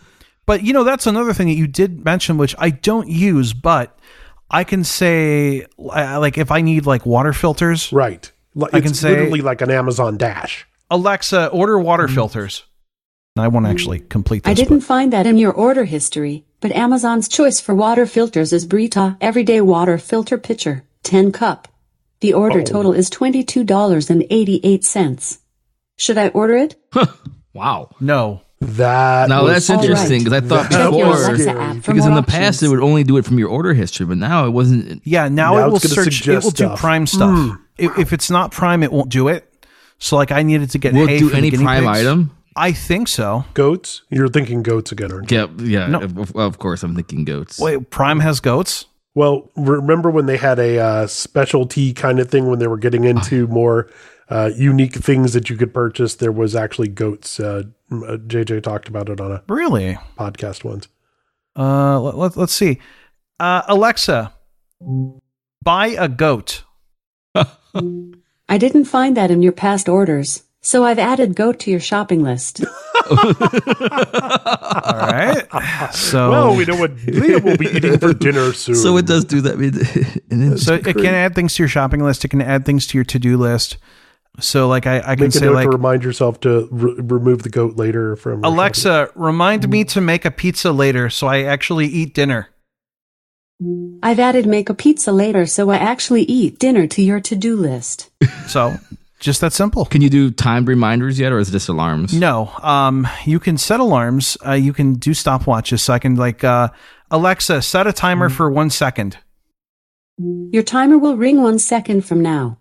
But, that's another thing that you did mention, which I don't use, but I can say, like, if I need, like, water filters. Right. I can say, literally like an Amazon Dash. Alexa, order water filters. I won't actually complete this. I didn't find that in your order history, but Amazon's choice for water filters is Brita Everyday Water Filter Pitcher, 10 cup. The order total is $22.88. Should I order it? Wow. No. That's interesting, because I thought before, because in the past it would only do it from your order history, but now it wasn't. Yeah, now it will search. It will do Prime stuff. If it's not Prime, it won't do it. So, like, I needed to get. Will it do any Prime item? I think so. Goats? You're thinking goats again, aren't you? Yeah. No. Of course, I'm thinking goats. Wait, Prime has goats? Well, remember when they had a specialty kind of thing when they were getting into more unique things that you could purchase? There was actually goats. JJ talked about it on a podcast once. Let's see. Alexa, buy a goat. I didn't find that in your past orders, so I've added goat to your shopping list. All right. So, well, we know what Liam will be eating for dinner soon. So it does do that. So it can add things to your shopping list. It can add things to your to-do list. So, like, I can say, like, to remind yourself to remove the goat later from Alexa, remind me to make a pizza later so I actually eat dinner. I've added make a pizza later so I actually eat dinner to your to-do list. So, just that simple. Can you do timed reminders yet, or is it just alarms? No. You can set alarms. You can do stopwatches. So I can, like, Alexa, set a timer for 1 second. Your timer will ring 1 second from now.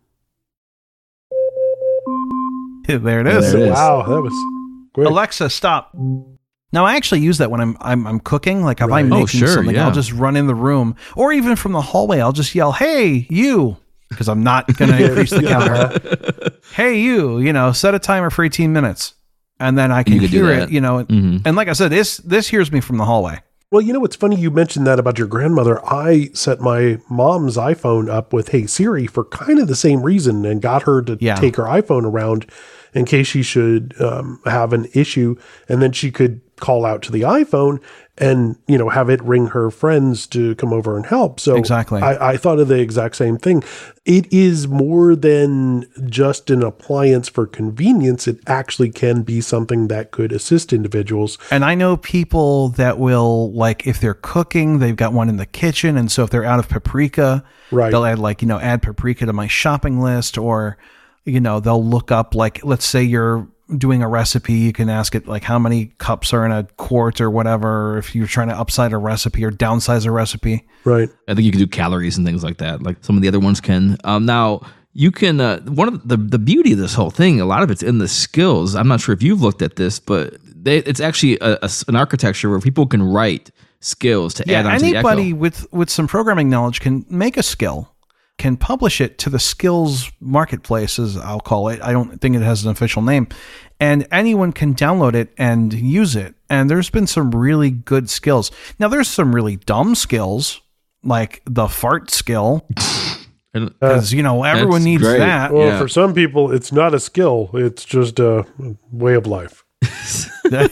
There it is. Wow, that was great. Alexa, stop. Now, I actually use that when I'm cooking. Like, if I'm making something, I'll just run in the room. Or even from the hallway, I'll just yell, hey, you. Because I'm not going to increase the counter. Hey, you, set a timer for 18 minutes. And then I can hear it, And like I said, this hears me from the hallway. Well, it's funny you mentioned that about your grandmother. I set my mom's iPhone up with Hey Siri for kind of the same reason and got her to take her iPhone around in case she should have an issue. And then she could call out to the iPhone and, have it ring her friends to come over and help. So exactly. I thought of the exact same thing. It is more than just an appliance for convenience. It actually can be something that could assist individuals. And I know people that will, like, if they're cooking, they've got one in the kitchen. And so if they're out of paprika, they'll add, like, add paprika to my shopping list, or, they'll look up, like, let's say you're doing a recipe, you can ask it, like, how many cups are in a quart or whatever, if you're trying to upside a recipe or downsize a recipe. Right. I think you can do calories and things like that, like some of the other ones can. Now, you can, one of the beauty of this whole thing, a lot of it's in the skills. I'm not sure if you've looked at this, but it's actually an architecture where people can write skills to add on to the Echo. Anybody with some programming knowledge can make a skill, can publish it to the skills marketplace, as I'll call it. I don't think it has an official name. And anyone can download it and use it. And there's been some really good skills. Now, there's some really dumb skills, like the fart skill. Because, everyone needs that. Well, for some people, it's not a skill. It's just a way of life. So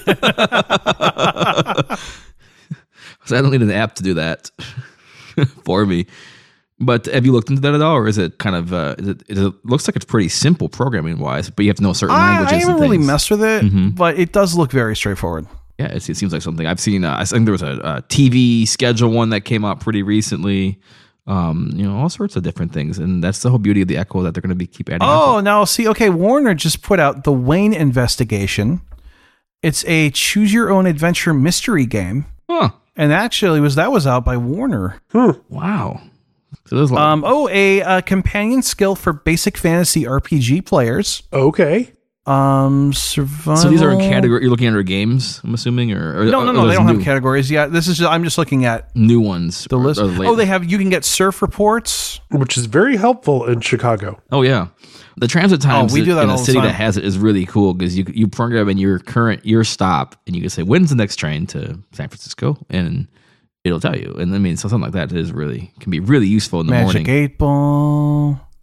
I don't need an app to do that for me. But have you looked into that at all, or is it kind of? It looks like it's pretty simple programming wise, but you have to know certain languages. I haven't really messed with it, but it does look very straightforward. Yeah, it seems like something I've seen. I think there was a TV schedule one that came out pretty recently. All sorts of different things, and that's the whole beauty of the Echo, that they're going to keep adding. Now see, okay, Warner just put out The Wayne Investigation. It's a choose your own adventure mystery game, and actually that was out by Warner. Wow. So a companion skill for basic fantasy RPG players. Okay. Survival. So these are in category. You're looking under games, I'm assuming, or no, they don't have categories yet. I'm just looking at new ones. The list. They have. You can get surf reports, which is very helpful in Chicago. Oh yeah, the transit times we do that in all a the city time. that has it is really cool, because you program in your stop, and you can say when's the next train to San Francisco, and it'll tell you. And I mean, something like that can be really useful in the morning. Magic 8 Ball.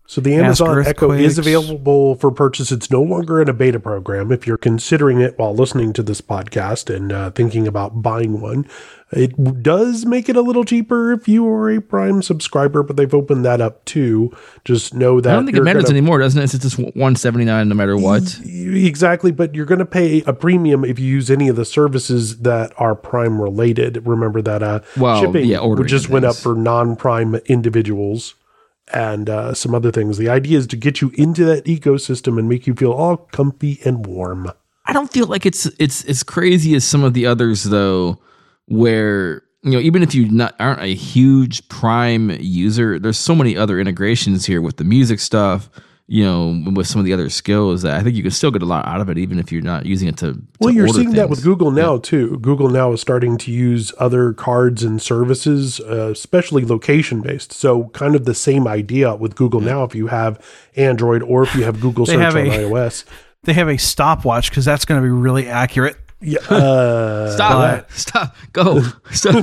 So the Amazon Echo is available for purchase. It's no longer in a beta program. If you're considering it while listening to this podcast and thinking about buying one, it does make it a little cheaper if you are a Prime subscriber, but they've opened that up too. Just know that I don't think it matters anymore, doesn't it? It's just $179 no matter what. Exactly, but you're going to pay a premium if you use any of the services that are Prime related. Remember that shipping just went up for non-Prime individuals. And some other things. The idea is to get you into that ecosystem and make you feel all comfy and warm. I don't feel like it's as crazy as some of the others, though, where, even if you aren't a huge Prime user, there's so many other integrations here with the music stuff, with some of the other skills that I think you can still get a lot out of it, even if you're not using it to Well, you're seeing things. that with Google Now, too. Google Now is starting to use other cards and services, especially location-based. So kind of the same idea with Google Now if you have Android or if you have Google Search on iOS. They have a stopwatch because that's going to be really accurate. Yeah. Stop. Go. Stop.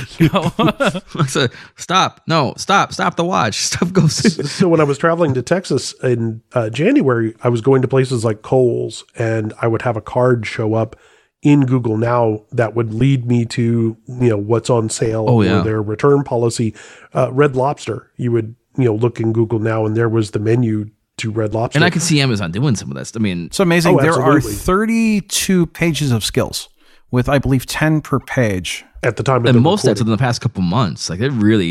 Go. Stop. No. Stop the watch. Stop. Go. So when I was traveling to Texas in January, I was going to places like Kohl's, and I would have a card show up in Google Now that would lead me to, what's on sale or their return policy. Red Lobster, you would, look in Google Now, and there was the menu to Red Lobster. And I can see Amazon doing some of that. I mean, it's amazing. There are 32 pages of skills with, I believe, 10 per page at the time of and the most recording. that's within the past couple months. Like it really,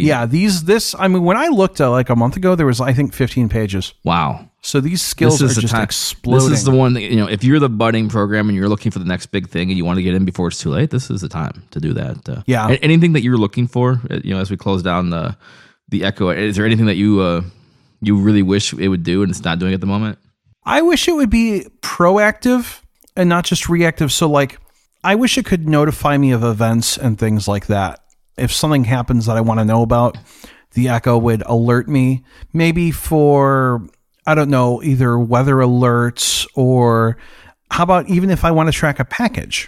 when I looked like a month ago, there was, I think, 15 pages. Wow. So these skills are just exploding. This is the one that, if you're the budding program and you're looking for the next big thing and you want to get in before it's too late, this is the time to do that. Anything that you're looking for, as we close down the Echo, is there anything that you really wish it would do and it's not doing at the moment? I wish it would be proactive and not just reactive. So I wish it could notify me of events and things like that. If something happens that I want to know about, the Echo would alert me, maybe for, I don't know, either weather alerts or how about even if I want to track a package,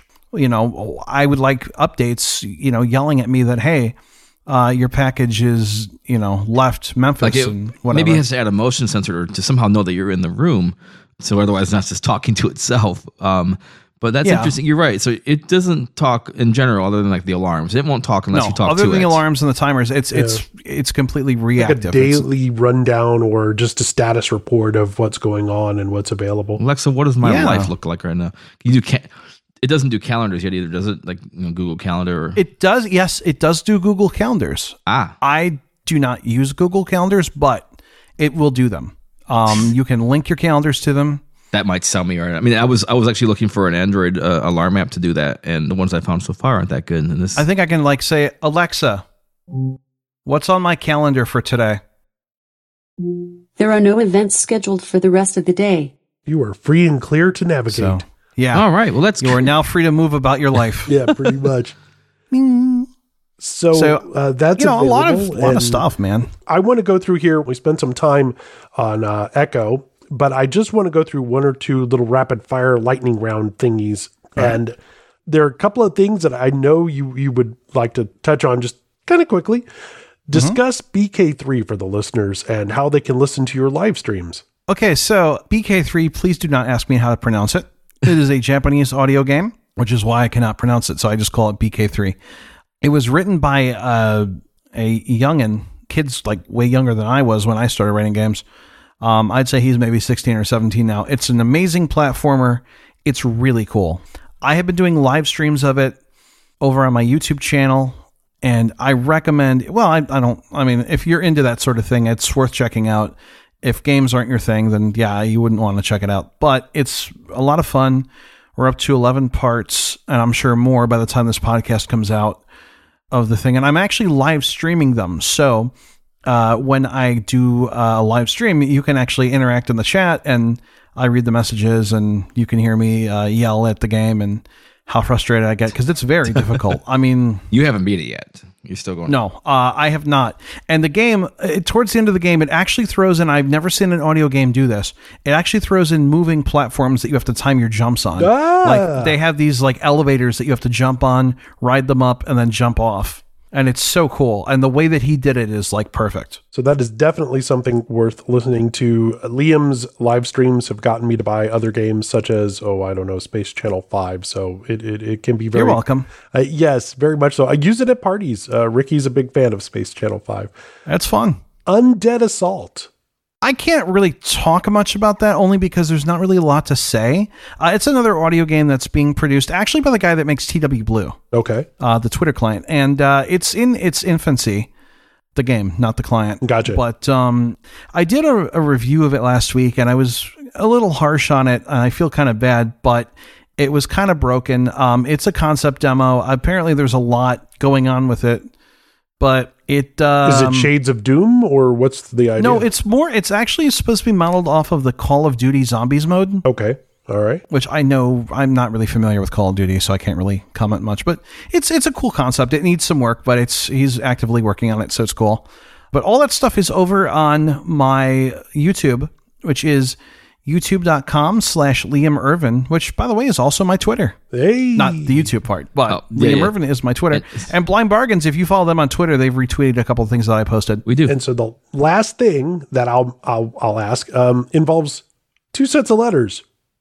I would like updates, yelling at me that, hey, your package is, left Memphis and whatever. Maybe it has to add a motion sensor to somehow know that you're in the room. So otherwise it's not just talking to itself. But that's interesting. You're right. So it doesn't talk in general, other than the alarms. It won't talk unless you talk to it. Other than the alarms and the timers, it's completely reactive. Like a daily rundown or just a status report of what's going on and what's available. Alexa, what does my life look like right now? It doesn't do calendars yet either, does it? Like Google Calendar? Or? It does. Yes, it does do Google Calendars. I do not use Google Calendars, but it will do them. You can link your calendars to them. That might sell me right. I mean, I was actually looking for an Android alarm app to do that, and the ones I found so far aren't that good. And I think I can say, Alexa, what's on my calendar for today? There are no events scheduled for the rest of the day. You are free and clear to navigate. Yeah. All right. Well, you are now free to move about your life. Yeah, pretty much. So that's a lot of stuff, man. I want to go through here. We spent some time on Echo, but I just want to go through one or two little rapid fire lightning round thingies. Right. And there are a couple of things that I know you would like to touch on just kind of quickly. Discuss BK3 for the listeners and how they can listen to your live streams. Okay, so BK3, please do not ask me how to pronounce it. It is a Japanese audio game, which is why I cannot pronounce it, so I just call it BK3. It was written by a youngin', kids way younger than I was when I started writing games. I'd say he's maybe 16 or 17 now. It's an amazing platformer. It's really cool. I have been doing live streams of it over on my YouTube channel, and I recommend, if you're into that sort of thing, it's worth checking out. If games aren't your thing, then yeah, you wouldn't want to check it out. But it's a lot of fun. We're up to 11 parts, and I'm sure more by the time this podcast comes out of the thing. And I'm actually live streaming them. So when I do a live stream, you can actually interact in the chat, and I read the messages, and you can hear me yell at the game and how frustrated I get, because it's very difficult. I mean... You haven't beat it yet. You're still going... No, I have not. And the game, towards the end of the game, it actually throws in... I've never seen an audio game do this. It actually throws in moving platforms that you have to time your jumps on. Like, they have these elevators that you have to jump on, ride them up, and then jump off. And it's so cool. And the way that he did it is like perfect. So that is definitely something worth listening to. Liam's live streams have gotten me to buy other games such as, Space Channel 5. So it can be very... You're welcome. Yes, very much so. I use it at parties. Ricky's a big fan of Space Channel 5. That's fun. Undead Assault. I can't really talk much about that only because there's not really a lot to say. It's another audio game that's being produced actually by the guy that makes TW Blue. Okay. The Twitter client. And it's in its infancy, the game, not the client. Gotcha. But I did a review of it last week and I was a little harsh on it. And I feel kind of bad, but it was kind of broken. It's a concept demo. Apparently there's a lot going on with it. But it is it Shades of Doom or what's the idea? No, it's actually supposed to be modeled off of the Call of Duty Zombies mode. Okay. All right. Which I know I'm not really familiar with Call of Duty, so I can't really comment much, but it's a cool concept. It needs some work, but he's actively working on it, so it's cool. But all that stuff is over on my YouTube, which is youtube.com/Liam Irvin, which, by the way, is also my Twitter. Hey. Not the YouTube part, but Liam Irvin is my Twitter. And Blind Bargains, if you follow them on Twitter, they've retweeted a couple of things that I posted. We do. And so the last thing that I'll ask involves two sets of letters,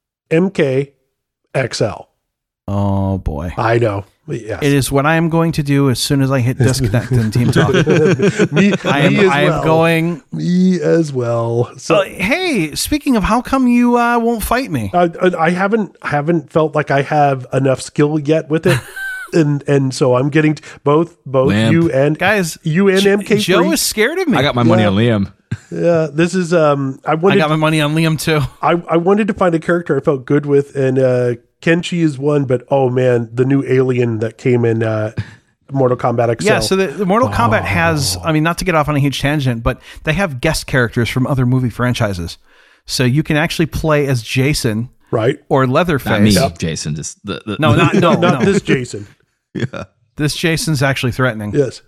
MKXL. Oh, boy. I know. Yes. It is what I am going to do as soon as I hit disconnect in Team Talk. I am going. Me as well. So, hey, speaking of, how come you won't fight me? I haven't felt like I have enough skill yet with it. And so I'm getting both Lamp. you and guys, you and MK3. Joe is scared of me. I got my money on Liam. Yeah, this is I got my money on Liam too. I wanted to find a character I felt good with, and Kenshi is one, but oh man, the new alien that came in Mortal Kombat XL. Yeah, so the Mortal Kombat has, I mean, not to get off on a huge tangent, but they have guest characters from other movie franchises. So you can actually play as Jason, right? Or Leatherface. Not me, yep. Jason. Just not this Jason. Yeah, this Jason's actually threatening. Yes.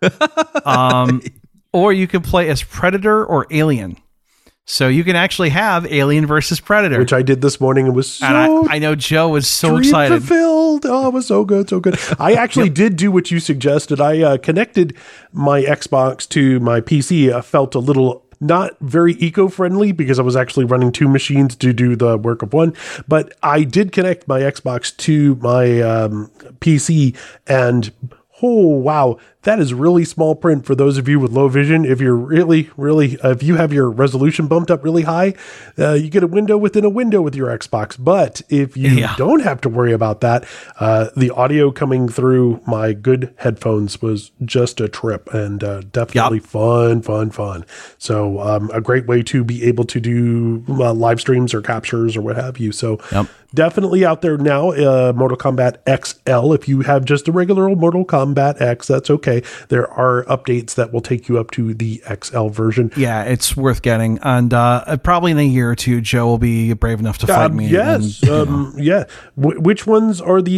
Or you can play as Predator or Alien. So you can actually have Alien versus Predator, which I did this morning and was so. And I know Joe was so excited. Fulfilled. Oh, it was so good, so good. I actually did do what you suggested. I connected my Xbox to my PC. I felt a little not very eco-friendly because I was actually running two machines to do the work of one. But I did connect my Xbox to my PC, and oh wow, that is really small print for those of you with low vision. If you're really, if you have your resolution bumped up really high, you get a window within a window with your Xbox. But if you don't have to worry about that, the audio coming through my good headphones was just a trip, and definitely fun. So a great way to be able to do live streams or captures or what have you. So definitely out there now, Mortal Kombat XL. If you have just a regular old Mortal Kombat X, that's okay. There are updates that will take you up to the XL version. Yeah, it's worth getting. And probably in a year or two, Joe will be brave enough to fight me. Yes. Yeah. Which ones are the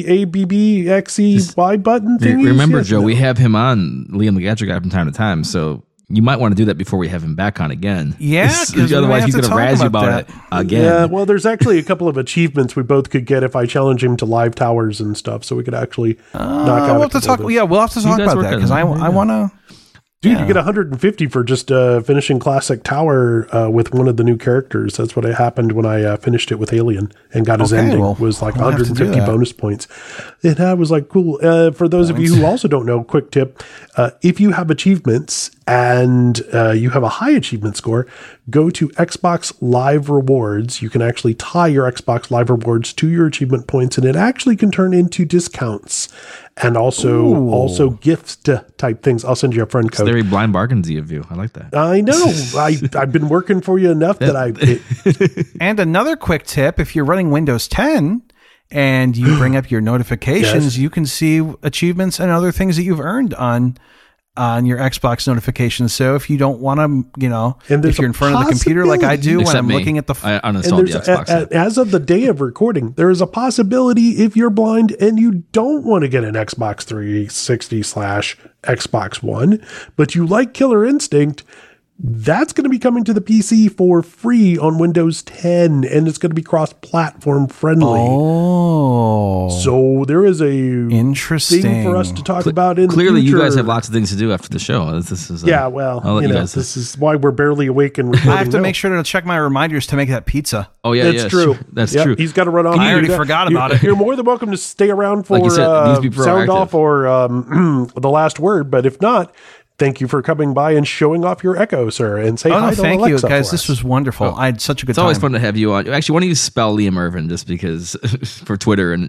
ABBXEY button thingies? Remember, Joe, we have him on, Liam the Gadget Guy, from time to time. So you might want to do that before we have him back on again. Yeah, otherwise he's going to razz you about it again. Yeah, well, there's actually a couple of achievements we both could get if I challenge him to live towers and stuff, so we could actually knock out. We'll have to talk about that because I want to. Dude, you get 150 for just finishing Classic Tower with one of the new characters. That's what happened when I finished it with Alien and got his ending. Was like 150 bonus points. And I was like, cool. For those of you who also don't know, quick tip, if you have achievements and you have a high achievement score, go to Xbox Live Rewards. You can actually tie your Xbox Live Rewards to your achievement points, and it actually can turn into discounts and also gift type things. I'll send you a friend code. It's very Blind Bargains-y of you. I like that. I know. I've been working for you enough that And another quick tip, if you're running Windows 10 and you bring up your notifications, you can see achievements and other things that you've earned on your Xbox notifications. So if you don't want to, if you're in front of the computer like I do when I'm looking at the I uninstalled the Xbox. As of the day of recording, there is a possibility if you're blind and you don't want to get an Xbox 360/Xbox One, but you like Killer Instinct, That's going to be coming to the PC for free on Windows 10, and it's going to be cross-platform friendly. Oh. So there is a interesting thing for us to talk about in Clearly, the future. you guys have lots of things to do after the show. This is yeah, well, this is why we're barely awake and recording. I have to make sure to check my reminders to make that pizza. Oh, yeah, that's true. That's true. He's got to run off. I already forgot about it. You're more than welcome to stay around for Like you said, needs to be sound off or the last word, but if not, thank you for coming by and showing off your Echo, sir, and say hi to thank Alexa you, guys. for This us. was wonderful. I had such a good It's time. always fun to have you on. Actually, why don't you spell Liam Irvin just because for Twitter and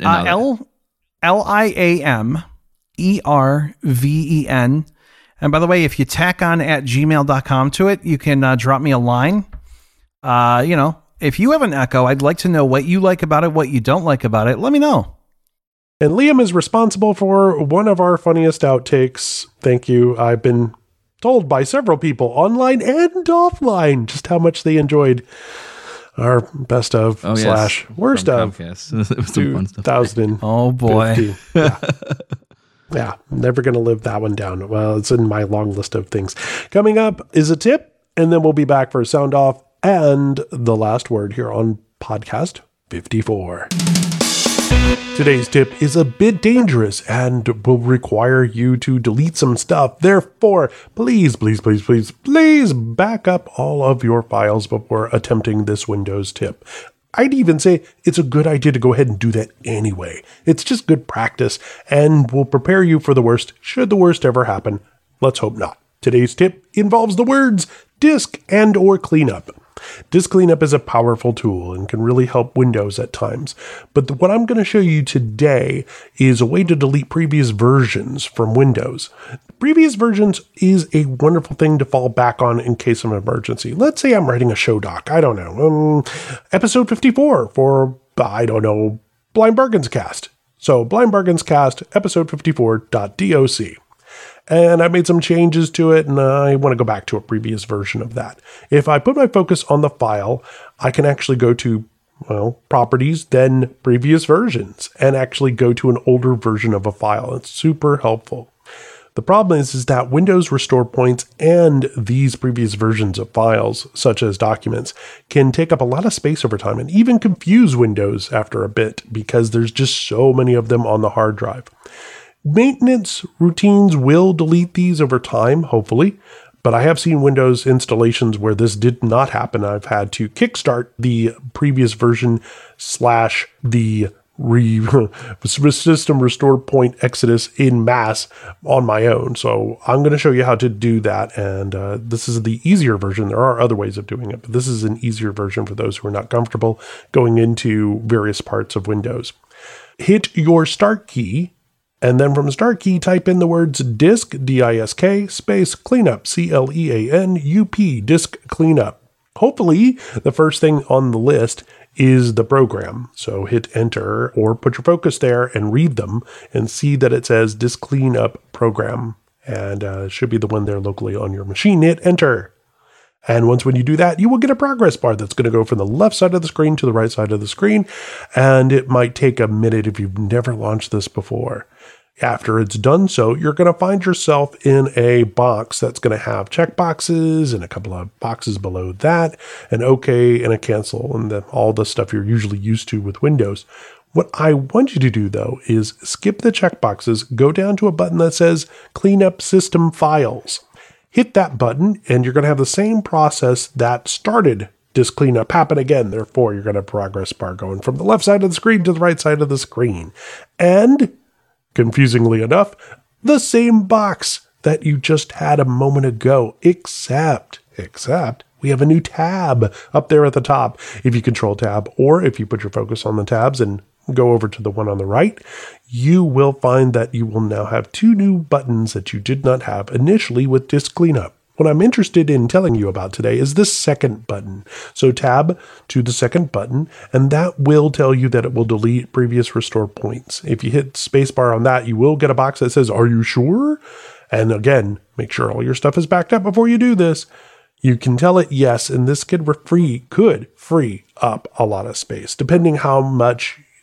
LIAMERVEN. And by the way, if you tack on @gmail.com to it, you can drop me a line. If you have an Echo, I'd like to know what you like about it, what you don't like about it. Let me know. And Liam is responsible for one of our funniest outtakes. Thank you. I've been told by several people online and offline just how much they enjoyed our best of / worst of 2000. Oh boy. Yeah, never going to live that one down. Well, it's in my long list of things. Coming up is a tip, and then we'll be back for a sound off and the last word here on podcast 54. Today's tip is a bit dangerous and will require you to delete some stuff. Therefore, please back up all of your files before attempting this Windows tip. I'd even say it's a good idea to go ahead and do that anyway. It's just good practice and will prepare you for the worst should the worst ever happen. Let's hope not. Today's tip involves the words disk and or cleanup. Disk cleanup is a powerful tool and can really help Windows at times. But what I'm going to show you today is a way to delete previous versions from Windows. Previous versions is a wonderful thing to fall back on in case of an emergency. Let's say I'm writing a show doc. I don't know. Episode 54 for, Blind Bargains Cast. So Blind Bargains Cast, episode 54.doc. And I made some changes to it, and I want to go back to a previous version of that. If I put my focus on the file, I can actually go to, properties, then previous versions, and actually go to an older version of a file. It's super helpful. The problem is that Windows restore points and these previous versions of files, such as documents, can take up a lot of space over time and even confuse Windows after a bit because there's just so many of them on the hard drive. Maintenance routines will delete these over time, hopefully, but I have seen Windows installations where this did not happen. I've had to kickstart the previous version / the system restore point exodus in mass on my own. So I'm going to show you how to do that. And this is the easier version. There are other ways of doing it, but this is an easier version for those who are not comfortable going into various parts of Windows. Hit your start key. And then from the start key, type in the words disk, D-I-S-K, space cleanup, C-L-E-A-N-U-P, disk cleanup. Hopefully, the first thing on the list is the program. So hit enter or put your focus there and read them and see that it says disk cleanup program. And it should be the one there locally on your machine. Hit enter. And when you do that, you will get a progress bar that's going to go from the left side of the screen to the right side of the screen. And it might take a minute if you've never launched this before. After it's done so, you're going to find yourself in a box that's going to have checkboxes and a couple of boxes below that, an OK and a cancel, and all the stuff you're usually used to with Windows. What I want you to do, though, is skip the checkboxes, go down to a button that says Clean Up System Files. Hit that button, and you're going to have the same process that started disk cleanup happen again. Therefore, you're going to have a progress bar going from the left side of the screen to the right side of the screen. And confusingly enough, the same box that you just had a moment ago, except we have a new tab up there at the top. If you control tab, or if you put your focus on the tabs and go over to the one on the right, you will find that you will now have two new buttons that you did not have initially with disk cleanup. What I'm interested in telling you about today is this second button. So tab to the second button, and that will tell you that it will delete previous restore points. If you hit spacebar on that, you will get a box that says, "Are you sure?" And again, make sure all your stuff is backed up before you do this. You can tell it yes, and this could free up a lot of space, depending how much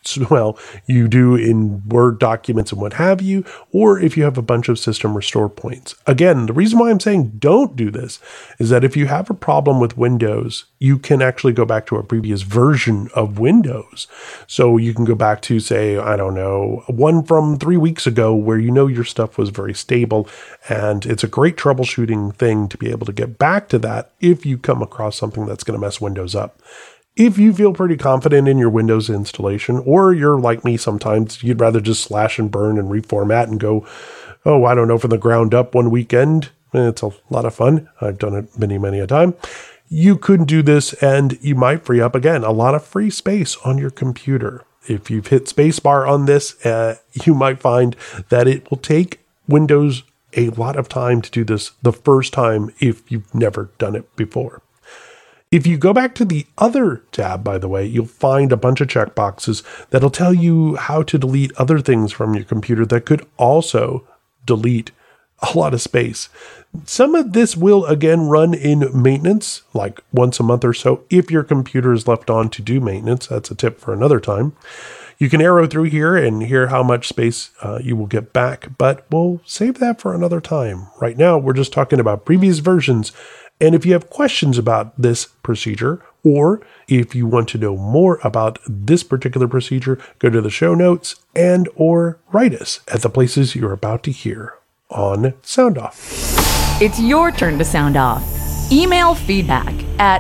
well, you do in Word documents and what have you, or if you have a bunch of system restore points. Again, the reason why I'm saying don't do this is that if you have a problem with Windows, you can actually go back to a previous version of Windows. So you can go back to, say, I don't know, one from 3 weeks ago where you know your stuff was very stable, and it's a great troubleshooting thing to be able to get back to that if you come across something that's going to mess Windows up. If you feel pretty confident in your Windows installation, or you're like me sometimes, you'd rather just slash and burn and reformat and go, oh, I don't know, from the ground up one weekend. It's a lot of fun. I've done it many a time. You could do this and you might free up, again, a lot of free space on your computer. If you've hit spacebar on this, you might find that it will take Windows a lot of time to do this the first time if you've never done it before. If you go back to the other tab, by the way, you'll find a bunch of checkboxes that'll tell you how to delete other things from your computer that could also delete a lot of space. Some of this will, again, run in maintenance, like once a month or so, if your computer is left on to do maintenance. That's a tip for another time. You can arrow through here and hear how much space you will get back, but we'll save that for another time. Right now, we're just talking about previous versions. And if you have questions about this procedure, or if you want to know more about this particular procedure, go to the show notes and or write us at the places you're about to hear on Sound Off. It's your turn to sound off. Email feedback at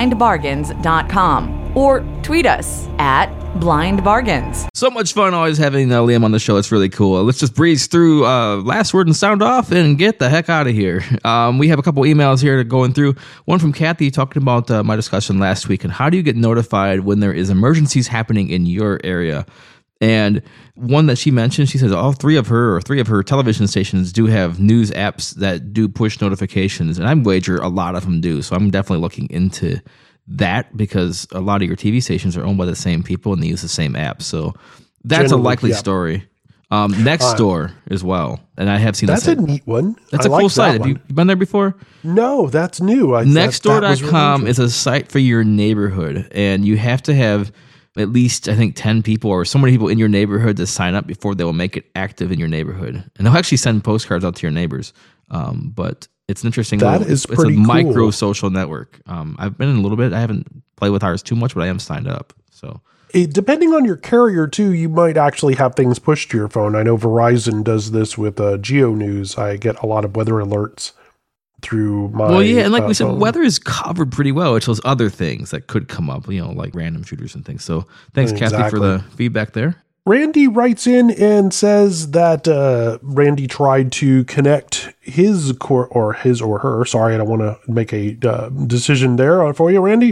blindbargains.com or tweet us at blindbargains. So much fun always having Liam on the show. It's really cool. Let's just breeze through last word and sound off and get the heck out of here. We have a couple emails here going through. One from Kathy talking about my discussion last week and how do you get notified when there is emergencies happening in your area. And one that she mentioned, she says all three of her television stations do have news apps that do push notifications. And I wager a lot of them do. So I'm definitely looking into that because a lot of your TV stations are owned by the same people and they use the same app. So that's a likely story. Nextdoor as well. And I have seen that's a neat one. That's a cool site. Have you been there before? No, that's new. Nextdoor.com is a site for your neighborhood. And you have to have at least, I think, 10 people or so many people in your neighborhood to sign up before they will make it active in your neighborhood. And they'll actually send postcards out to your neighbors. But it's an interesting. It's a micro social network. I've been in a little bit. I haven't played with ours too much, but I am signed up. So depending on your carrier too, you might actually have things pushed to your phone. I know Verizon does this with Geo News. I get a lot of weather alerts through my and like we said, weather is covered pretty well. It's those other things that could come up, like random shooters and things. So thanks, Kathy, for the feedback there. Randy writes in and says that Randy tried to connect his or her. Sorry, I don't want to make a decision there for you, Randy.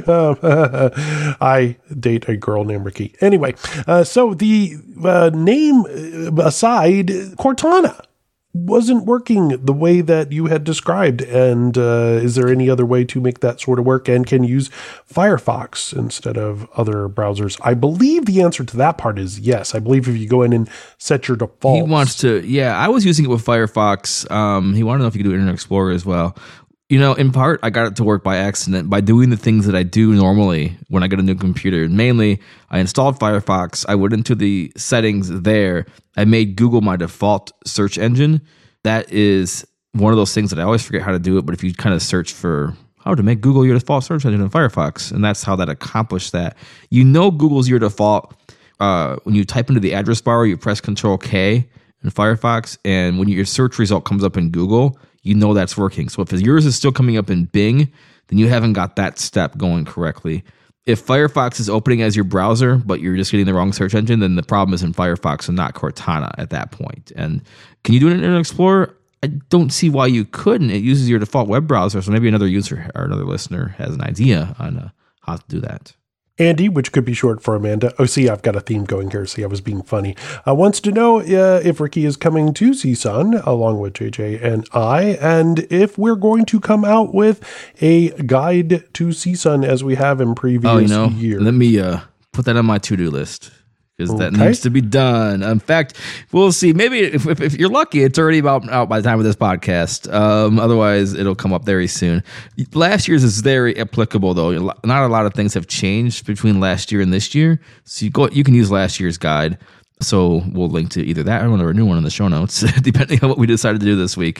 I date a girl named Ricky. Anyway, so the name aside, Cortana wasn't working the way that you had described. And is there any other way to make that sort of work? And can you use Firefox instead of other browsers? I believe the answer to that part is yes. I believe if you go in and set your defaults. He wants to, I was using it with Firefox. He wanted to know if you could do Internet Explorer as well. In part, I got it to work by accident by doing the things that I do normally when I get a new computer. Mainly, I installed Firefox. I went into the settings there. I made Google my default search engine. That is one of those things that I always forget how to do it. But if you kind of search for how to make Google your default search engine in Firefox, and that's how that accomplished that. Google's your default. When you type into the address bar, you press Control-K in Firefox. And when your search result comes up in Google, that's working. So if yours is still coming up in Bing, then you haven't got that step going correctly. If Firefox is opening as your browser, but you're just getting the wrong search engine, then the problem is in Firefox and not Cortana at that point. And can you do it in Internet Explorer? I don't see why you couldn't. It uses your default web browser, so maybe another user or another listener has an idea on how to do that. Andy, which could be short for Amanda. Oh, see, I've got a theme going here. See, I was being funny. Wants to know if Ricky is coming to CSUN along with JJ and I, and if we're going to come out with a guide to CSUN as we have in previous years. Let me put that on my to-do list because that needs to be done. In fact, we'll see. Maybe if you're lucky, it's already about out by the time of this podcast. Otherwise, it'll come up very soon. Last year's is very applicable, though. Not a lot of things have changed between last year and this year, so you can use last year's guide. So we'll link to either that or a new one in the show notes, depending on what we decided to do this week.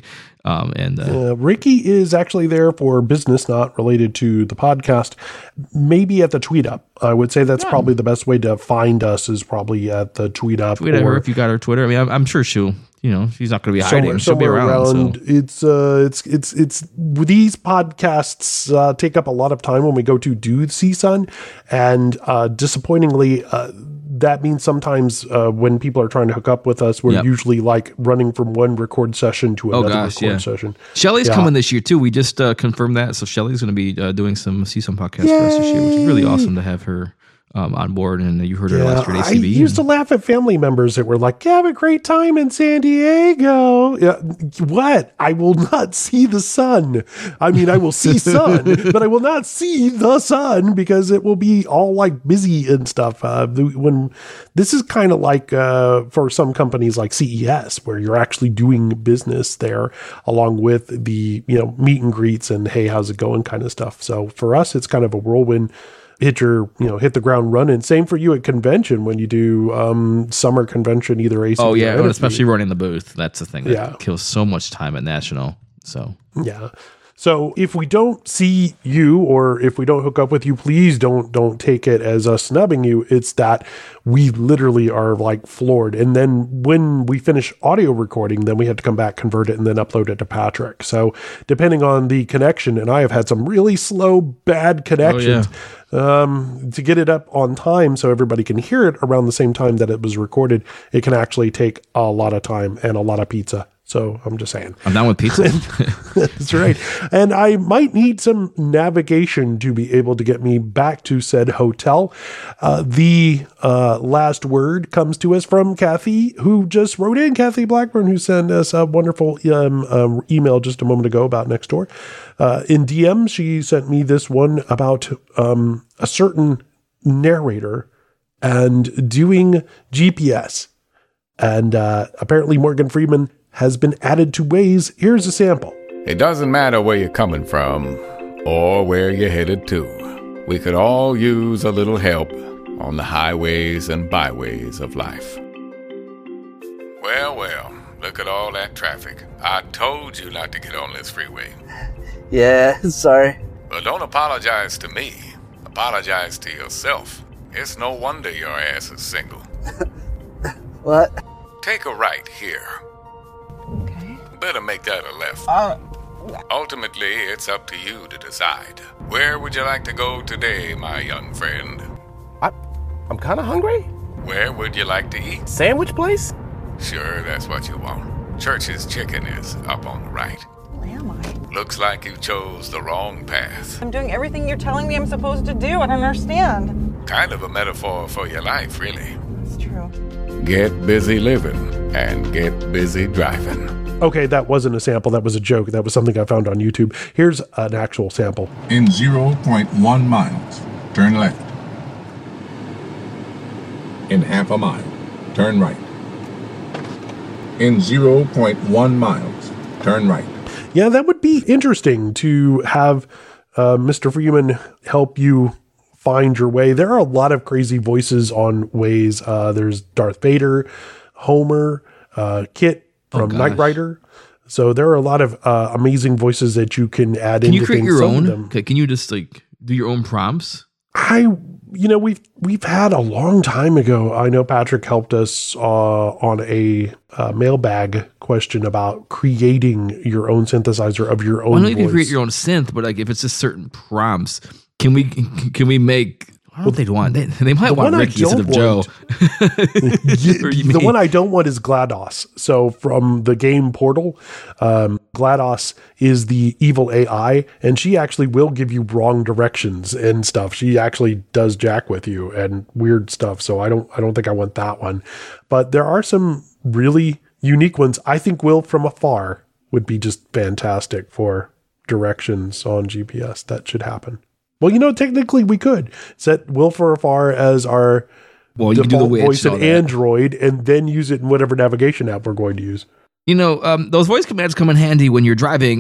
Ricky is actually there for business, not related to the podcast. Maybe at the Tweet Up. I would say that's probably the best way to find us is probably at the Tweet Up. Tweet at her if you got her Twitter. I mean, I'm sure she's not going to be hiding. She'll be around. So. It's these podcasts take up a lot of time when we go to do CSUN, and disappointingly, that means sometimes when people are trying to hook up with us, we're usually like running from one record session to another session. Shelly's coming this year too. We just confirmed that. So Shelly's going to be doing some podcasts for us this year, which is really awesome to have her on board. And you heard her last year at ACB. I used to laugh at family members that were like, have a great time in San Diego. What? I will not see the sun. I mean, I will see sun, but I will not see the sun because it will be all like busy and stuff. When this is kind of like for some companies like CES, where you're actually doing business there along with the, meet and greets and, hey, how's it going kind of stuff. So for us, it's kind of a whirlwind. Hit the ground running. Same for you at convention when you do summer convention, either ACB. Oh yeah, especially running the booth. That's the thing that kills so much time at National. So yeah. So if we don't see you or if we don't hook up with you, please don't take it as us snubbing you. It's that we literally are like floored. And then when we finish audio recording, then we have to come back, convert it, and then upload it to Patrick. So depending on the connection, and I have had some really slow, bad connections. To get it up on time so everybody can hear it around the same time that it was recorded, it can actually take a lot of time and a lot of pizza. So I'm just saying. I'm down with pizza. That's right. And I might need some navigation to be able to get me back to said hotel. The last word comes to us from Kathy, who just wrote in, Kathy Blackburn, who sent us a wonderful email just a moment ago about Nextdoor. In DM, she sent me this one about a certain narrator and doing GPS. And apparently Morgan Freeman has been added to Waze. Here's a sample. It doesn't matter where you're coming from or where you're headed to. We could all use a little help on the highways and byways of life. Well, look at all that traffic. I told you not to get on this freeway. Yeah, sorry. But don't apologize to me. Apologize to yourself. It's no wonder your ass is single. What? Take a right here. Okay. Better make that a left. Ultimately, it's up to you to decide. Where would you like to go today, my young friend? I'm kind of hungry. Where would you like to eat? Sandwich place? Sure, that's what you want. Church's Chicken is up on the right. Where am I? Looks like you chose the wrong path. I'm doing everything you're telling me I'm supposed to do. I don't understand. Kind of a metaphor for your life, really. That's true. Get busy living and get busy driving. Okay, that wasn't a sample. That was a joke. That was something I found on YouTube. Here's an actual sample. In 0.1 miles, turn left. In half a mile, turn right. In 0.1 miles, turn right. Yeah, that would be interesting to have Mr. Freeman help you find your way. There are a lot of crazy voices on Waze. There's Darth Vader, Homer, Kit from Knight Rider. So there are a lot of amazing voices that you can add into things. Can you create your own? Okay, can you just like do your own prompts? We've had a long time ago. I know Patrick helped us on a mailbag question about creating your own synthesizer of your own. Well, I know you can create your own synth, but like if it's just certain prompts, can we make? What do they want? They might want Ricky instead of Joe. The one I don't want is GLaDOS. So from the game Portal, GLaDOS is the evil AI, and she actually will give you wrong directions and stuff. She actually does jack with you and weird stuff. So I don't think I want that one. But there are some really unique ones. I think Will from Afar would be just fantastic for directions on GPS. That should happen. Well, technically we could set Will from Afar as our default voice in Android and then use it in whatever navigation app we're going to use. Those voice commands come in handy when you're driving,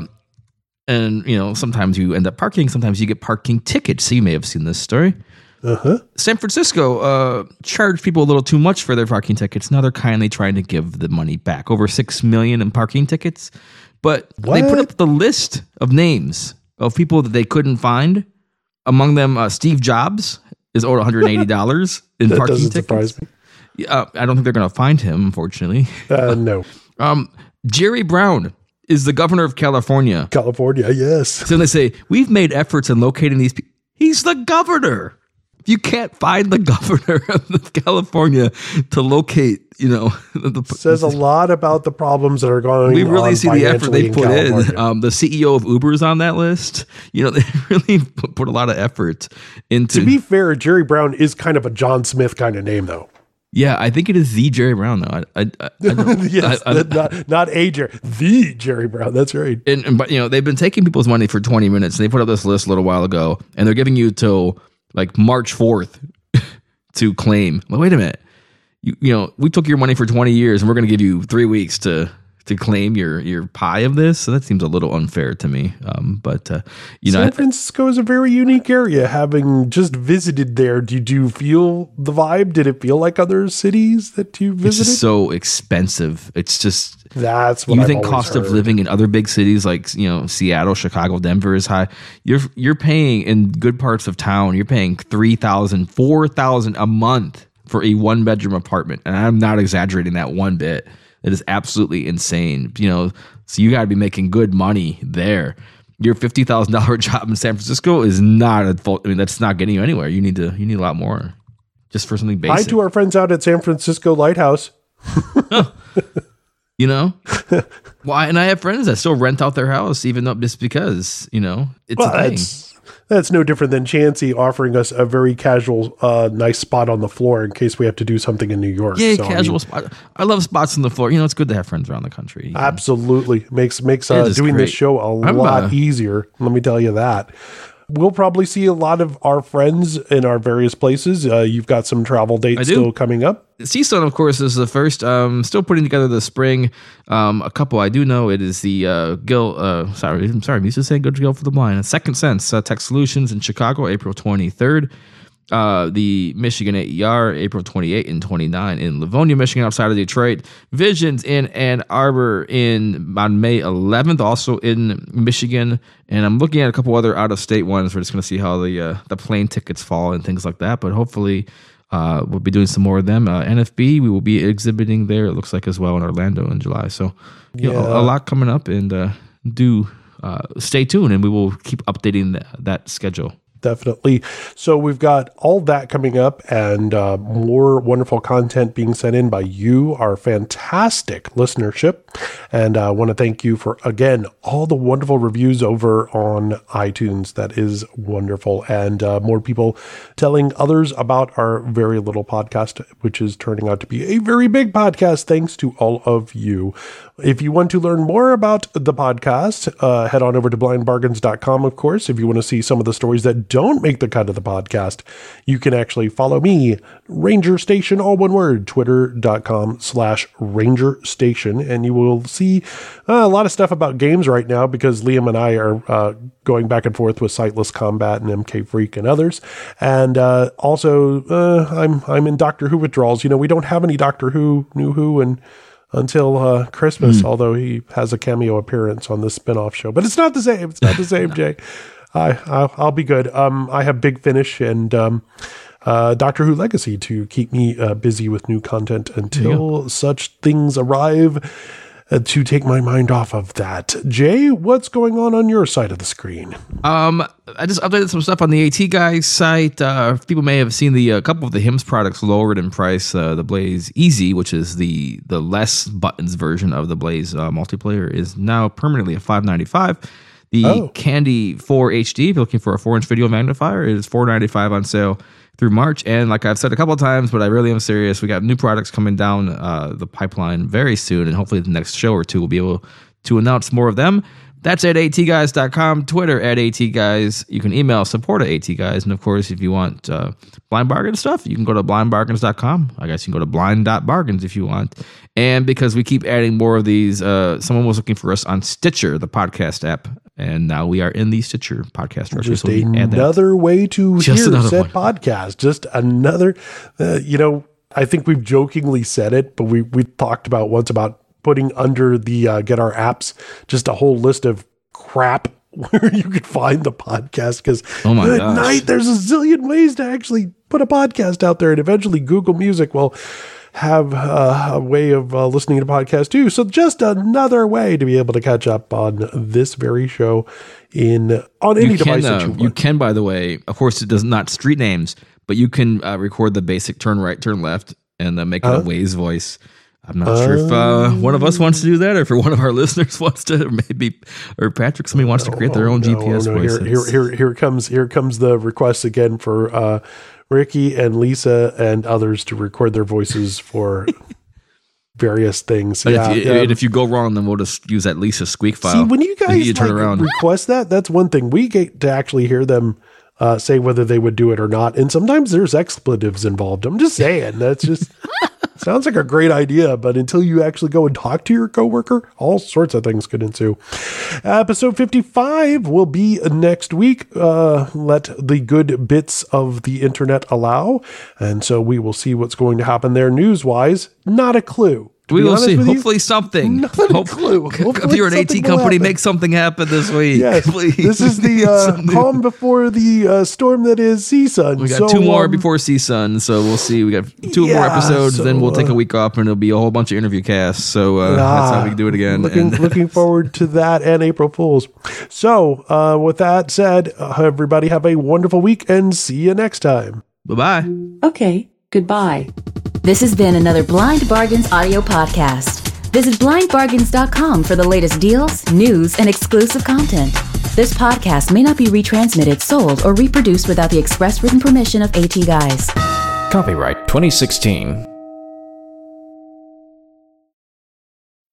and sometimes you end up parking, sometimes you get parking tickets. So you may have seen this story. San Francisco charged people a little too much for their parking tickets. Now they're kindly trying to give the money back. Over $6 million in parking tickets. But they put up the list of names of people that they couldn't find. Among them, Steve Jobs is owed $180 in that parking doesn't tickets. Surprise me. I don't think they're going to find him, unfortunately. No. Jerry Brown is the governor of California. California, yes. So they say, we've made efforts in locating these people. He's the governor. You can't find the governor of California to locate, says a lot about the problems that are going on. We really see the effort they put in. The CEO of Uber is on that list. They really put a lot of effort into. To be fair, Jerry Brown is kind of a John Smith kind of name, though. Yeah, I think it is the Jerry Brown, though. Yes, not a Jerry, the Jerry Brown. That's right. But they've been taking people's money for 20 minutes. And they put up this list a little while ago, and they're giving you till like March 4th to claim. Well, wait a minute. We took your money for 20 years and we're going to give you 3 weeks to claim your pie of this. So that seems a little unfair to me. San Francisco is a very unique area. Having just visited there, did you feel the vibe? Did it feel like other cities that you visited? It's just so expensive. It's just, that's what you think cost of living in other big cities like, Seattle, Chicago, Denver is high. You're paying in good parts of town, you're paying $3,000, $4,000 a month for a 1-bedroom apartment. And I'm not exaggerating that one bit. It is absolutely insane. So you got to be making good money there. Your $50,000 job in San Francisco is not that's not getting you anywhere. You need a lot more just for something basic. Hi to our friends out at San Francisco Lighthouse. Well, and I have friends that still rent out their house, even though just because, it's a thing. That's no different than Chansey offering us a very casual, nice spot on the floor in case we have to do something in New York. Yeah, so, casual spot. I love spots on the floor. It's good to have friends around the country. Absolutely. Makes doing this show a lot easier. Let me tell you that. We'll probably see a lot of our friends in our various places. You've got some travel dates still coming up. CSUN, of course, is the first. Still putting together the spring. A couple I do know. It is the Guild. Sorry, I'm used to saying Good Guild for the Blind. Second Sense Tech Solutions in Chicago, April 23rd. The Michigan AER, April 28 and 29 in Livonia, Michigan, outside of Detroit. Visions in Ann Arbor on May 11th, also in Michigan. And I'm looking at a couple other out-of-state ones. We're just going to see how the plane tickets fall and things like that. But hopefully we'll be doing some more of them. NFB, we will be exhibiting there, it looks like, as well in Orlando in July. So a lot coming up, and do stay tuned, and we will keep updating that schedule. Definitely. So we've got all that coming up, and more wonderful content being sent in by you, our fantastic listenership. And I want to thank you for, again, all the wonderful reviews over on iTunes. That is wonderful. And more people telling others about our very little podcast, which is turning out to be a very big podcast, thanks to all of you. If you want to learn more about the podcast, head on over to blindbargains.com, of course. If you want to see some of the stories that don't make the cut of the podcast, you can actually follow me, Ranger Station, all one word, twitter.com/Ranger Station, and you will see a lot of stuff about games right now, because Liam and I are going back and forth with Sightless Combat and MK Freak and others. And also, I'm in Doctor Who withdrawals. We don't have any Doctor Who, New Who, and until Christmas, although he has a cameo appearance on this spinoff show. But it's not the same. It's not the same, Jay. I'll be good. I have Big Finish and Doctor Who Legacy to keep me busy with new content until such things arrive to take my mind off of that. Jay, what's going on your side of the screen? I just updated some stuff on the AT Guys site. People may have seen a couple of the HIMS products lowered in price. The Blaze Easy, which is the less buttons version of the Blaze multiplayer, is now permanently at $595. The Candy 4 HD, if you're looking for a 4-inch video magnifier, it is $495 on sale through March. And like I've said a couple of times, but I really am serious, we got new products coming down the pipeline very soon, and hopefully the next show or two we'll be able to announce more of them. That's at atguys.com, Twitter at atguys. You can email support at atguys. And of course, if you want blind bargain stuff, you can go to blindbargains.com. I guess you can go to blind.bargains if you want. And because we keep adding more of these, someone was looking for us on Stitcher, the podcast app. And now we are in the Stitcher podcast directory. Just another way to hear said podcast. Just another, I think we've jokingly said it, but we talked about once about putting under the Get Our Apps just a whole list of crap where you could find the podcast, because good night, there's a zillion ways to actually put a podcast out there, and eventually Google Music will have a way of listening to podcasts too. So just another way to be able to catch up on this very show on any device that you want. You can, by the way, of course, it does not street names, but you can record the basic turn right, turn left, and make it a Waze voice. I'm not sure if one of us wants to do that, or if one of our listeners wants to, or Patrick, somebody wants to create their own GPS voice. Here comes the request again for Ricky and Lisa and others to record their voices for various things. And if you go wrong, then we'll just use that Lisa squeak file. See, when you guys request that's one thing. We get to actually hear them say whether they would do it or not. And sometimes there's expletives involved. I'm just saying, that's just sounds like a great idea, but until you actually go and talk to your coworker, all sorts of things could ensue. Episode 55 will be next week. Let the good bits of the internet allow. And so we will see what's going to happen there news-wise. Not a clue. We will see. Hopefully something. Not a clue. If you're an AT company, make something happen this week. Yes. Please. This is the calm before the storm that is CSUN. We got two more before CSUN, so we'll see. We got two more episodes, then we'll take a week off, and it'll be a whole bunch of interview casts. So that's how we can do it again. Looking forward to that and April Fools. So with that said, everybody have a wonderful week and see you next time. Bye-bye. Okay, goodbye. This has been another Blind Bargains audio podcast. Visit blindbargains.com for the latest deals, news, and exclusive content. This podcast may not be retransmitted, sold, or reproduced without the express written permission of AT Guys. Copyright 2016.